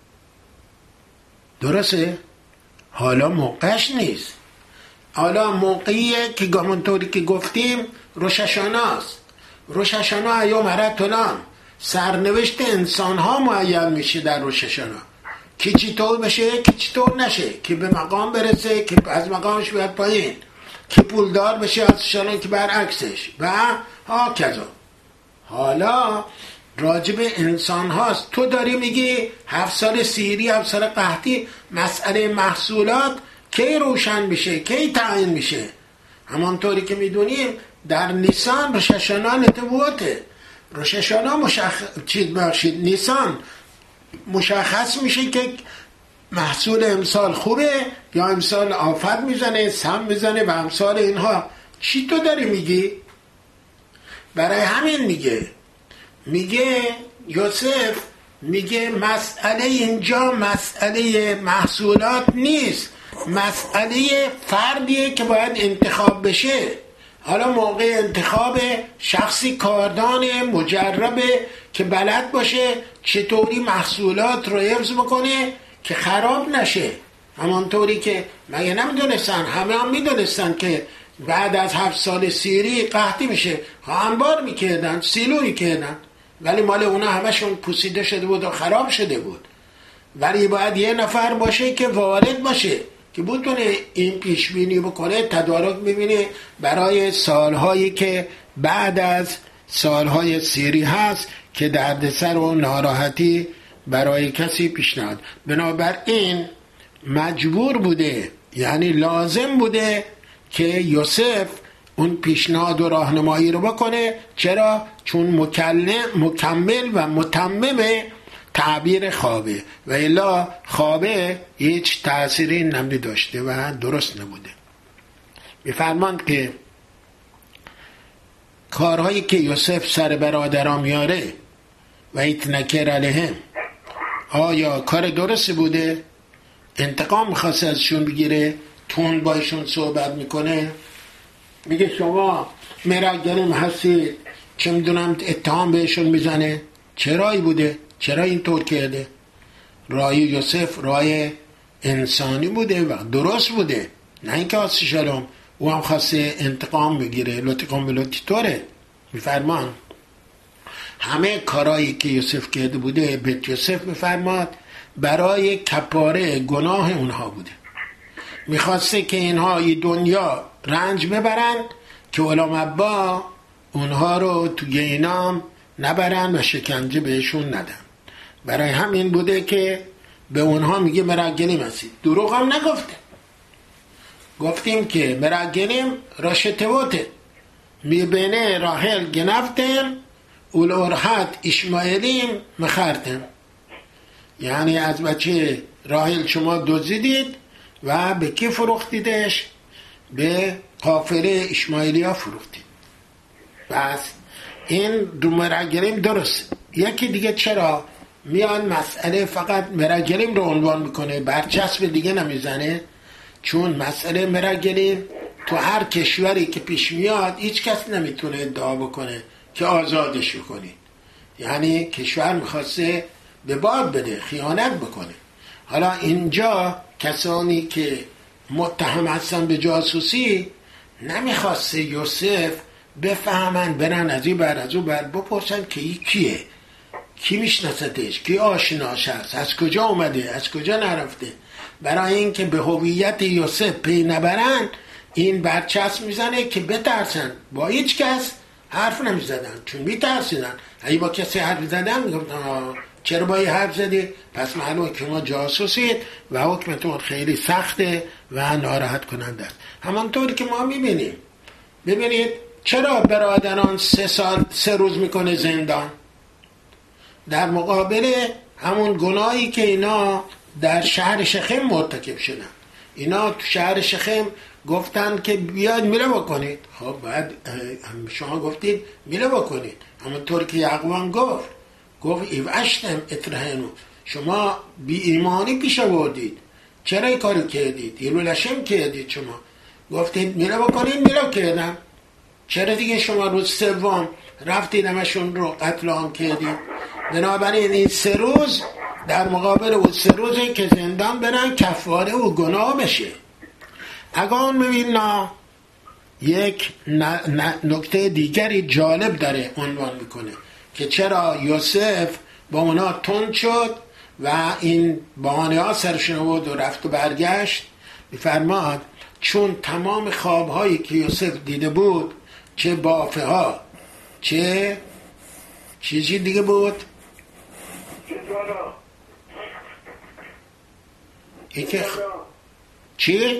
Speaker 1: درسته، حالا موقعش نیست، حالا موقعیه که همونطوری که گفتیم روششاناست. روششانا ایام هرتونان سرنوشت انسان ها معین میشه در روششانا، کی چطور بشه کی چطور نشه، کی به مقام برسه کی از مقامش بیاد پایین، کی پولدار بشه از شانه که برعکسش و ها کذا. حالا راجب انسان هاست. تو داری میگی هفت سال سیری هفت سال قحطی، مسئله محصولات کی روشن میشه کی تعیین میشه؟ همانطوری که میدونیم در نیسان روششانا نتبوته، روششانا مشخص چیز باشید نیسان مشخص میشه که محصول امسال خوبه یا امسال آفت میزنه سم میزنه و امسال اینها. چی تو داری میگی؟ برای همین میگه میگه یوسف میگه مسئله اینجا مسئله محصولات نیست، مسئله فردیه که باید انتخاب بشه. حالا موقع انتخاب شخصی کاردان مجربه که بلد باشه چطوری محصولات رو حفظ بکنه که خراب نشه. همانطوری که مگه نمیدونستن، همه هم میدونستن که بعد از هفت سال سیری قحطی میشه، انبار میکردن سیلو میکردن، ولی مال اونا همشون پوسیده شده بود و خراب شده بود. ولی باید یه نفر باشه که وارد باشه که بتونه این پیشبینی بکنه، تدارک ببینه برای سالهایی که بعد از سالهای سیری هست که دردسر و ناراحتی برای کسی پیشنهاد. بنابراین مجبور بوده یعنی لازم بوده که یوسف اون پیشنهاد و راهنمایی رو بکنه. چرا؟ چون مکمل و متمم تعبیر خوابه و الا خوابه هیچ تأثیری نمی داشته و درست نبوده. میفرماند که کارهایی که یوسف سر برادران میاره و ایتنکر علیهم آیا کار درستی بوده؟ انتقام میخواست ازشون بگیره؟ تون بایشون صحبت میکنه؟ میگه شما مرگرم هستید، چه میدونم اتهام بهشون میزنه؟ چه رایی بوده؟ چرا اینطور کرده؟ رای یوسف رای انسانی بوده و درست بوده، نه اینکه آسی شلوم او هم خواسته انتقام بگیره. لطقام بلوتی طوره میفرمان همه کارایی که یوسف کرده بوده بیت یوسف میفرماد برای کپاره گناه اونها بوده. میخواسته که اینها ای دنیا رنج ببرن که علامه با اونها رو تو گینام نبرن و شکنجه بهشون ندن. برای همین بوده که به اونها میگه مرگلیم هستید. دروغ هم نگفته، گفتیم که مرگلیم راشتبوته میبینه راحل گنفتم اولورحت اشماعیلیم مخرتم، یعنی از بچه راحل شما دزدیدید و به کی فروختیدش؟ به قافله اشماعیلی ها فروختید. بس این دو مرگلیم درست. یکی دیگه چرا میان مسئله فقط مرگلیم رو عنوان میکنه، برچسب دیگه نمیزنه؟ چون مسئله مرگلیم تو هر کشوری که پیش میاد هیچ کس نمیتونه ادعا بکنه که آزادش بکنید. یعنی کشور میخواسته به باد بده، خیانت بکنه. حالا اینجا کسانی که متهم هستن به جاسوسی نمیخواسته یوسف بفهمن، برن از این بر از اون بر بپرسن که این کیه، کی میشناستش، کی آشناش هست، از کجا اومده، از کجا نرفته. برای اینکه به هویت یوسف پی نبرن این برچسب میزنه که بترسن. با هیچ کس حرف نمیزدن چون میترسیدن. اگه با کسی حرف زدن میگفتن چرا با این حرف زدی؟ پس معلومه که ما جاسوسید و حکمتون خیلی سخته و ناراحت کننده است. همانطوری که ما میبینیم. ببینید چرا برادران سه سال سه روز میکنه زندان؟ در مقابل همون گناهی که اینا در شهر شخم مرتکب شدن. اینا تو شهر شخم گفتن که بیاد میله بکنید. خب بعد شما گفتید میله بکنید، همونطور که یعقوب گفت گفت ایوشتم اترهنو، شما بی ایمانی پیش آوردید، چرا این کارو کردید؟ ایلولشم کردید. شما گفتید میله بکنید، میله کردم. چرا دیگه شما روز سوم رفتید همشون رو قتل عام کردید؟ بنابراین این سه روز در مقابل اون سه روزی که زندان برن کفاره و گناه بشه. اگر میبیننا یک نکته دیگری جالب داره عنوان میکنه که چرا یوسف با اونا تند شد و این بهانه ها سرشون بود و رفت و برگشت. میفرماد چون تمام خوابهایی که یوسف دیده بود، چه بافه ها چه چیزی دیگه بود، یکی خ... چی؟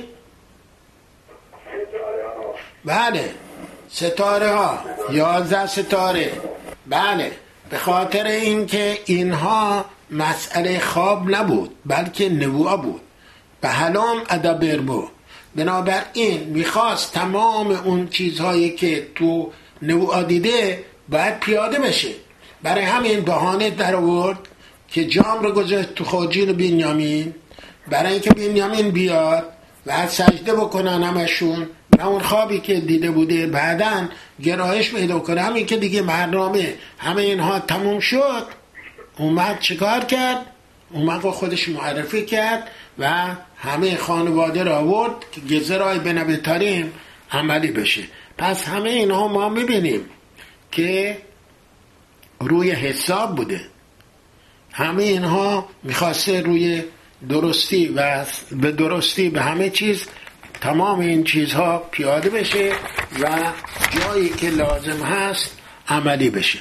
Speaker 1: بله ستاره ها، یازده ستاره. بله به خاطر اینکه اینها مسئله خواب نبود بلکه نبوه بود. به حلام ادبر بود. بنابراین میخواست تمام اون چیزهایی که تو نبوه دیده باید پیاده بشه. برای همین بهانه در آورد که جام رو گذاشت تو خاجین بنیامین برای اینکه بنیامین بیاد و سجده بکنن همشون و اون خوابی که دیده بوده بعدن گرایش پیدا کنه. همین که دیگه برنامه همه اینها تموم شد، اومد چیکار کرد؟ اومد خودش معرفی کرد و همه خانواده را آورد که گزرای بنبتاریم عملی بشه. پس همه اینها ما میبینیم که روی حساب بوده. همه اینها میخواسته روی درستی و به درستی به همه چیز تمام این چیزها پیاده بشه و جایی که لازم هست عملی بشه.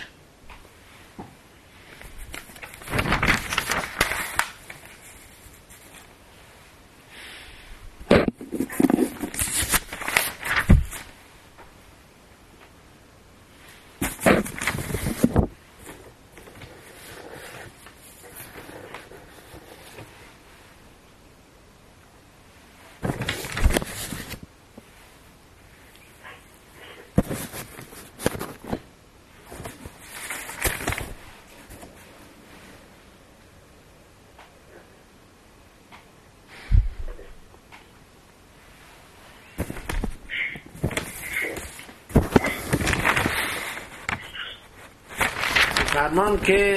Speaker 1: فرمان که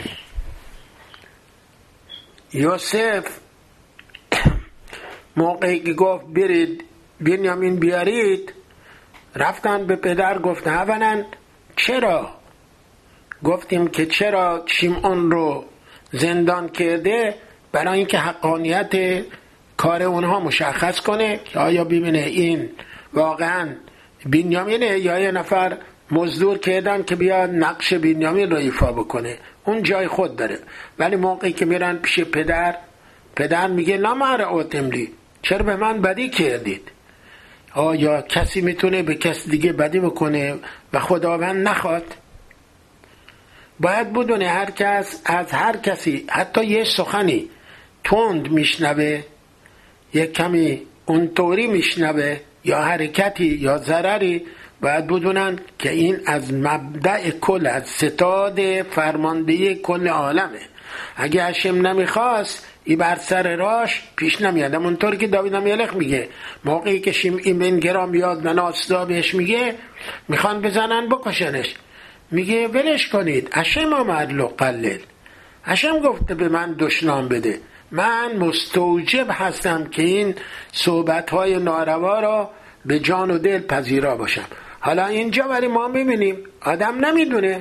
Speaker 1: یوسف موقعی که گفت برید بنیامین بیارید، رفتن به پدر گفتن اولا چرا؟ گفتیم که چرا شیمعون رو زندان کرده؟ برای اینکه حقانیت کار اونها مشخص کنه که آیا ببینه این واقعا بنیامینه یا یه نفر مزدور کردن که بیاد نقش بنیامین رو ایفا بکنه. اون جای خود داره. ولی موقعی که میرن پیش پدر، پدر میگه لامرأتم لی، چرا به من بدی کردید؟ آیا کسی میتونه به کسی دیگه بدی بکنه و خداوند نخواد؟ باید بدونه هر کس از هر کسی حتی یه سخنی تند میشنوه، یک کمی اونطوری میشنوه یا حرکتی یا ضرری، باید بدونن که این از مبدأ کل، از ستاد فرماندهی کل عالمه. اگه هشم نمیخواست ای بر سر راش پیش نمیاد. همونطور که داوید امیلخ میگه موقعی که شیمعی بن گرا بیاد و ناسزا بهش میگه میخوان بزنن بکشنش، میگه ولش کنید، هشم آمد لو قلل، هشم گفته به من دشنام بده، من مستوجب هستم که این صحبت‌های ناروا را به جان و دل پذیرا باشم. حالا اینجا ولی ما میبینیم آدم نمیدونه،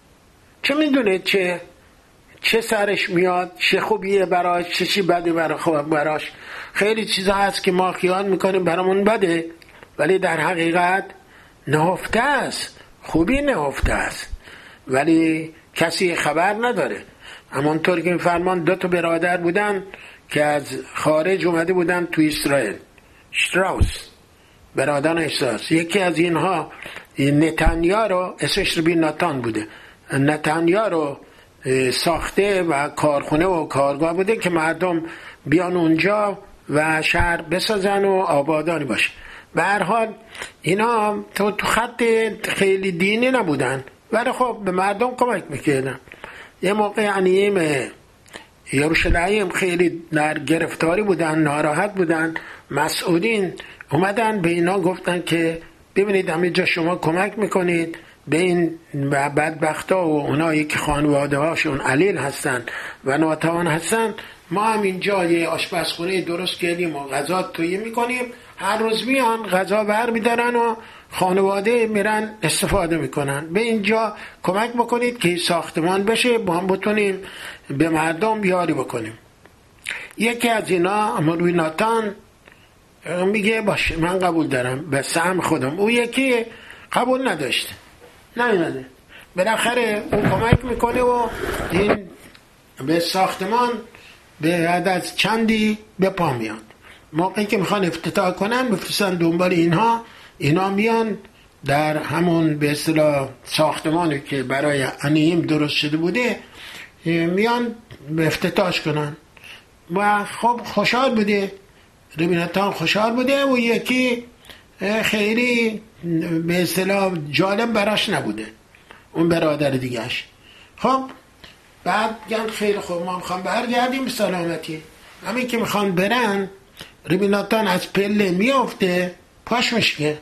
Speaker 1: چه میدونه چه چه سرش میاد، چه خوبیه براش، چه چی بده براش. خیلی چیزا هست که ما خیال میکنیم برامون بده ولی در حقیقت نهفته است، خوبی نهفته است ولی کسی خبر نداره. همونطور که فرمان دو تا برادر بودن که از خارج اومده بودن تو اسرائیل، شتراوس برادران اساس، یکی از اینها نتانیا رو، اسمش ربی ناتان بوده، نتانیا رو ساخته و کارخونه و کارگاه بوده که مردم بیان اونجا و شهر بسازن و آبادانی باشه. به هر حال اینا تو تو خط خیلی دینی نبودن ولی خب به مردم کمک میکردن. یه موقع انییم یروشلایم خیلی در گرفتاری بودن، ناراحت بودن، مسعودین اومدن به اینا گفتن که ببینید همه جا شما کمک میکنید به این بدبختا و اونایی که خانواده هاشون علیل هستن و ناتوان هستن، ما هم اینجا یه آشپزخونه درست کردیم و غذا تهیه میکنیم، هر روز میان غذا بر میدارن و خانواده میرن استفاده میکنن، به اینجا کمک بکنید که ساختمان بشه با هم بتونیم به مردم یاری بکنیم. یکی از اینا مولوی ناتان میگه باشه من قبول دارم به سهم خودم. او یکی قبول نداشته، نمیده، بالاخره اون کمک میکنه و این به ساختمان به بعد از چندی به پا میان. موقعی که میخوان افتتاح کنن بفرستن دنبال اینها، اینا میان در همون به اصطلاح ساختمانی که برای انییم درست شده بوده میان به افتتاحش کنن و خب خوشحال بوده، ربینتان خوشحال بوده و یکی خیلی به اصطلاح جالب براش نبوده، اون برادر دیگهش. خب بعد گن خیلی خوب ما میخوام برگردیم به سلامتی. همین که میخوان برن ربینتان از پله میافته، پاش مشکه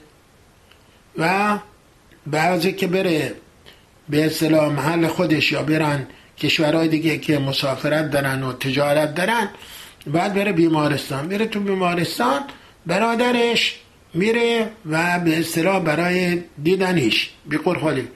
Speaker 1: و بعضی که بره به اصطلاح محل خودش یا برن کشورهای دیگه که مسافرت دارن و تجارت دارن، بعد بره بیمارستان، بره تو بیمارستان برادرش میره و به اصطلاح برای دیدنش بیقرخالی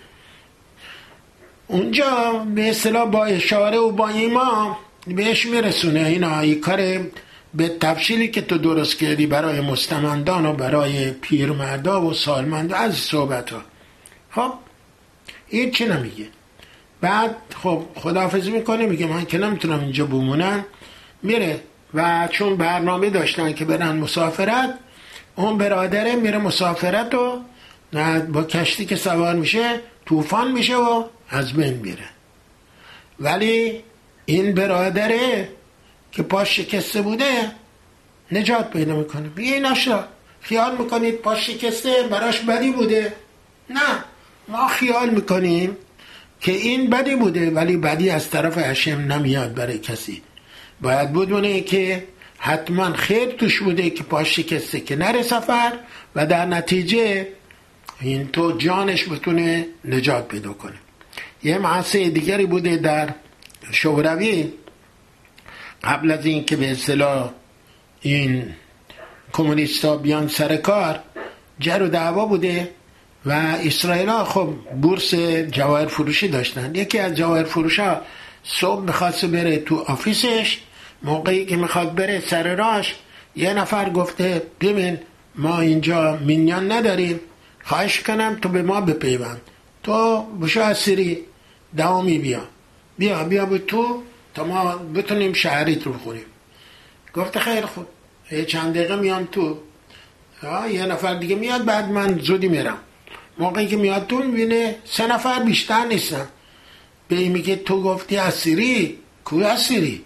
Speaker 1: اونجا به اصطلاح با اشاره و با ایما بهش میرسونه اینا ای کار به تفصیلی که تو درست کردی برای مستمندان و برای پیرمردا و سالمندا از صحبت ها. خب این چی نمیگه. بعد خب خداحافظی میکنه، میگه من که نمیتونم اینجا بمونم، میره و چون برنامه داشتن که برن مسافرت، اون برادره میره مسافرت و با کشتی که سوار میشه طوفان میشه و از بین میره. ولی این برادره که پاش شکسته بوده نجات پیدا میکنه. میگه این اشرا خیال میکنید پاش شکسته براش بدی بوده؟ نه، ما خیال میکنیم که این بدی بوده ولی بدی از طرف هشم نمیاد برای کسی. باید بدونه که حتما خیر توش بوده که پاش شکسته که نره سفر و در نتیجه این تو جانش بتونه نجات پیدا کنه. یه مؤسسه دیگری بوده در شوروی قبل از این که به اصطلاح این کمونیستا بیان سر کار، جر و دعوا بوده و اسرائیل ها خب بورس جواهر فروشی داشتن. یکی از جواهر فروش ها صبح میخواست بره تو آفیسش، موقعی که میخواد بره سر راش یه نفر گفته ببین ما اینجا مینیان نداریم، خواهش کنم تو به ما بپیوند، تو بشو اسیری دوامی بیا بیا بیا به تو تا ما بتونیم شهریت رو خوریم. گفته خیلی خوب، چند دقیقه میام تو. یه نفر دیگه میاد، بعد من زودی میرم. موقعی که میاد تو میبینه سه نفر بیشتر نیستن. به این میگه تو گفتی اسیری؟ کو اسیری؟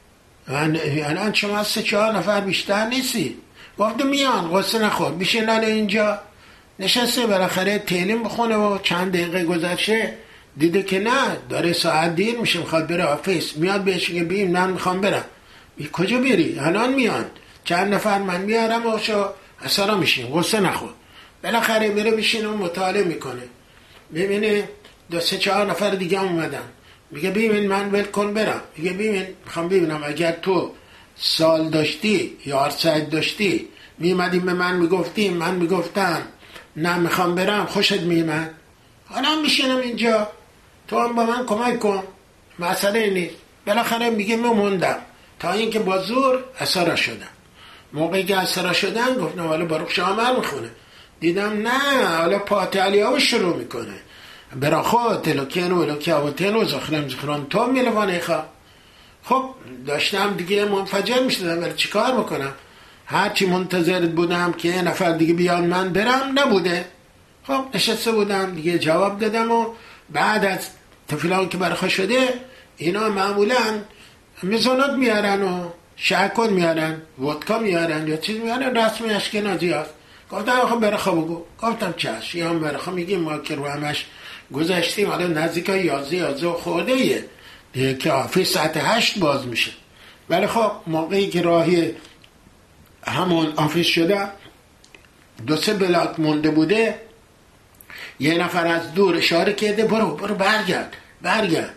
Speaker 1: الان شما سه چهار نفر بیشتر نیستی. گفته میان، قصه نخور، بشینن اینجا. نشسته بالاخره تعلیم بخونه و چند دقیقه گذشته دیده که نه، داره ساعت دیر میشه، میخواد بره آفیس. میاد بهش میگه ببین من میخوام برم. کجا بری؟ الان میان چند نفر، من میارم و شو اثرا میشیم، قصه نخور. بالاخره بره بشینه و مطالعه میکنه، ببینه دو سه چهار نفر دیگه هم اومدن. میگه ببین من ول کن برم. میگه ببین میخوام ببینم اگر تو سال داشتی یا ارصد داشتی میمدیم به من میگفتیم، من میگفتم نه میخوام برم، خوشت میمد. حالا میشینم اینجا، تو هم با من کمک کن، مسئله نیست. بالاخره میگه میموندم تا اینکه با زور اسرا شدم. موقعی که اسرا شدن گفتم حالا باروخ شامر میخونه. دیدم نه، حالا پاتعلیه شروع میکنه، برا خود تلوکین و الوکی آوتین و زخرم زخران تو میلوانه خواه. خب داشتم دیگه منفجر میشدم، ولی چیکار بکنم؟ هرچی منتظر بودم که یه نفر دیگه بیان من برم، نبوده. خب نشسته بودم دیگه، جواب دادم. و بعد از تفیلان که برخوا شده، اینا معمولا میزانات میارن و شعکل میارن، ودکا میارن یا چیز میارن، رسمی اشکنازی هست. گفتم آخه برخوا بگو. گفتم چشم. یا هم برخوا میگیم ما که رو همش گذاشتیم، حالا نزدیک یازده یازده خورده ایه دیگه که آفیس ساعت هشت باز میشه. ولی خب موقعی که راهی همون آفیس شده، دو سه بلاک مونده بوده، یه نفر از دور اشاره کرده برو برو برگرد برگرد.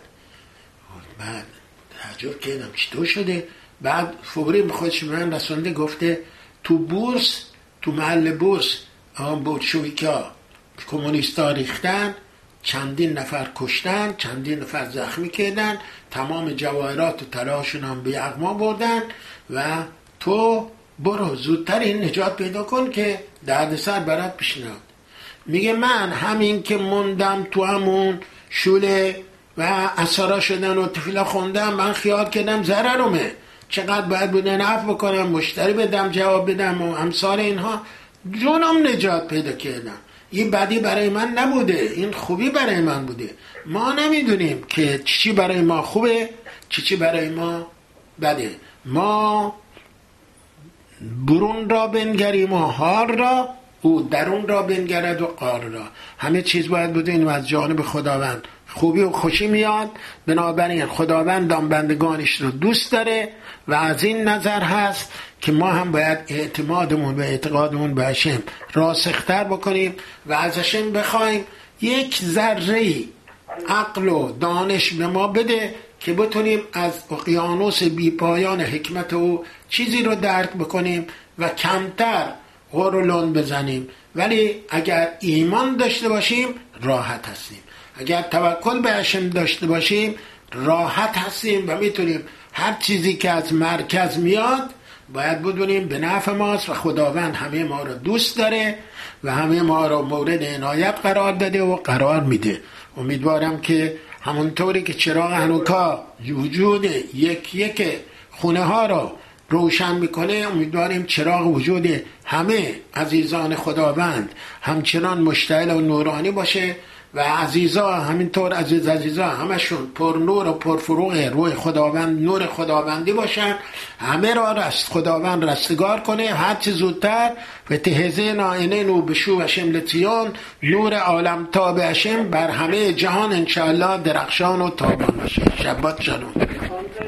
Speaker 1: بعد تعجب کردم چطور شده. بعد فوری به خودش من رسونده، گفته تو بورس، تو محل بورس آن بولشویکا کمونیستا ریختن، چندین نفر کشتن، چندین نفر زخمی کردن، تمام جواهرات و طلاشون هم به یغما بردن و تو برو زودتر این نجات پیدا کن که دردسر برات پیش نیاد. میگه من همین که موندم تو همون شوله و اسرا شدن و تفیلا خوندم، من خیال کردم ضررمه، چقدر باید بوده نفع بکنم، مشتری بدم، جواب بدم و امثال اینها. جونم نجات پیدا کردم. این بدی برای من نبوده، این خوبی برای من بوده. ما نمیدونیم که چی برای ما خوبه، چی چی برای ما بده. ما برون را بنگریم و حال را، او درون را بنگرد و قار را. همه چیز باید بدونیم از جانب خداوند خوبی و خوشی میاد. بنابراین خداوند آن بندگانش رو دوست داره و از این نظر هست که ما هم باید اعتمادمون و اعتقادمون به هشم راسختر بکنیم و از هشم بخوایم یک ذره عقل و دانش به ما بده که بتونیم از اقیانوس بی پایان حکمت او چیزی رو درک بکنیم و کمتر غرولون بزنیم. ولی اگر ایمان داشته باشیم راحت هستیم، اگر توکل به هشم داشته باشیم راحت هستیم و میتونیم هر چیزی که از مرکز میاد باید بدونیم به نفع ماست و خداوند همه ما رو دوست داره و همه ما رو مورد عنایت قرار داده و قرار میده. امیدوارم که همونطوری که چراغ هانوکا وجود یک یک خونه ها رو روشن میکنه، امیدواریم چراغ وجود همه عزیزان خداوند همچنان مشتعل و نورانی باشه و عزیزا همینطور عزیز عزیزا همشون پر نور و پر فروغ روی خداوند، نور خداوندی باشن، همه را رست خداوند رستگار کنه هر چه زودتر و تهزه نائنه نو بشو هشم لتیان، نور عالم تاب هشم بر همه جهان انشاءالله درخشان و تابان باشه. شبات شلوم.